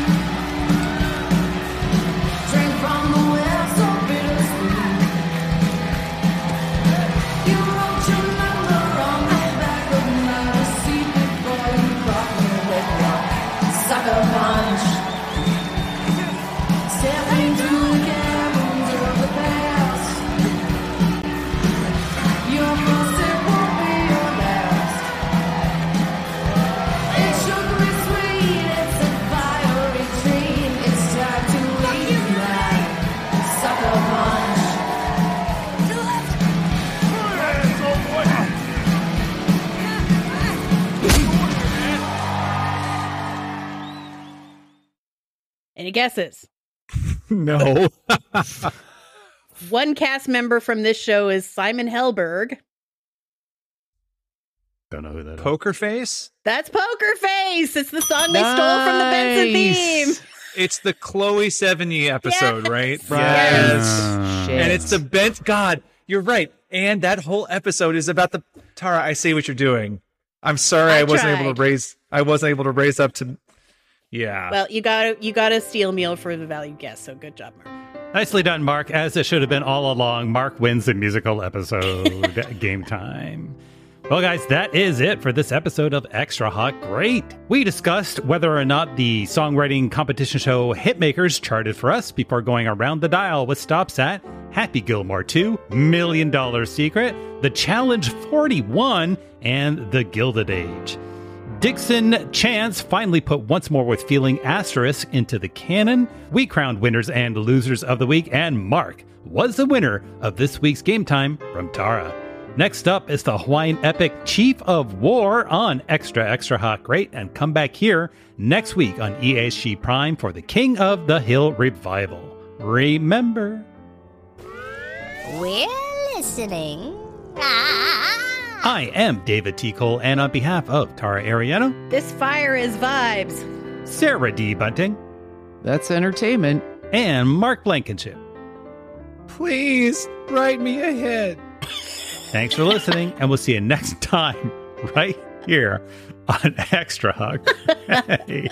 Drink from the well so bittersweet. You wrote your number on the back of my receipt before you brought me with your sucker punch. Stepping through the caverns of the past. Your first it won't be your last. It's sugary sweet, it's a fiery treat. It's time to eat that sucker punch. To the left. Any guesses? No. One cast member from this show is Simon Helberg. Don't know who that is. Poker Face? That's Poker Face. It's the song they stole from the Benson theme. It's the Chloe Sevigny episode, right? Right. Yes. Shit. And it's the bent. God, you're right. And that whole episode is about the Tara. I see what you're doing. I'm sorry, I, I wasn't able tried. to raise. I wasn't able to raise up to. Yeah. Well, you got you got a steel meal for the valued guest, so good job, Mark. Nicely done, Mark. As it should have been all along, Mark wins the musical episode. Game time. Well, guys, that is it for this episode of Extra Hot Great. We discussed whether or not the songwriting competition show Hitmakers charted for us before going around the dial with stops at Happy Gilmore two, Million Dollar Secret, The Challenge forty-one, and The Gilded Age. Dixon Chance finally put Once More with Feeling asterisk into the canon. We crowned winners and losers of the week, and Mark was the winner of this week's Game Time from Tara. Next up is the Hawaiian epic Chief of War on Extra Extra Hot Great, and come back here next week on E H G Prime for the King of the Hill revival. Remember, We're listening. Ah. I am David T. Cole, and on behalf of Tara Ariano, This fire is vibes. Sarah D. Bunting, That's entertainment. and Mark Blankenship. Please write me a hit. Thanks for listening, and we'll see you next time right here on Extra Hot Great.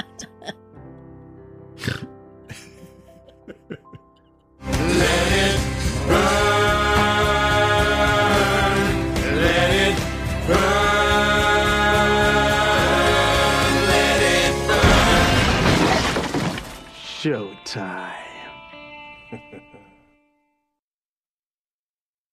Let it burn. Let it burn. Let it burn. Showtime.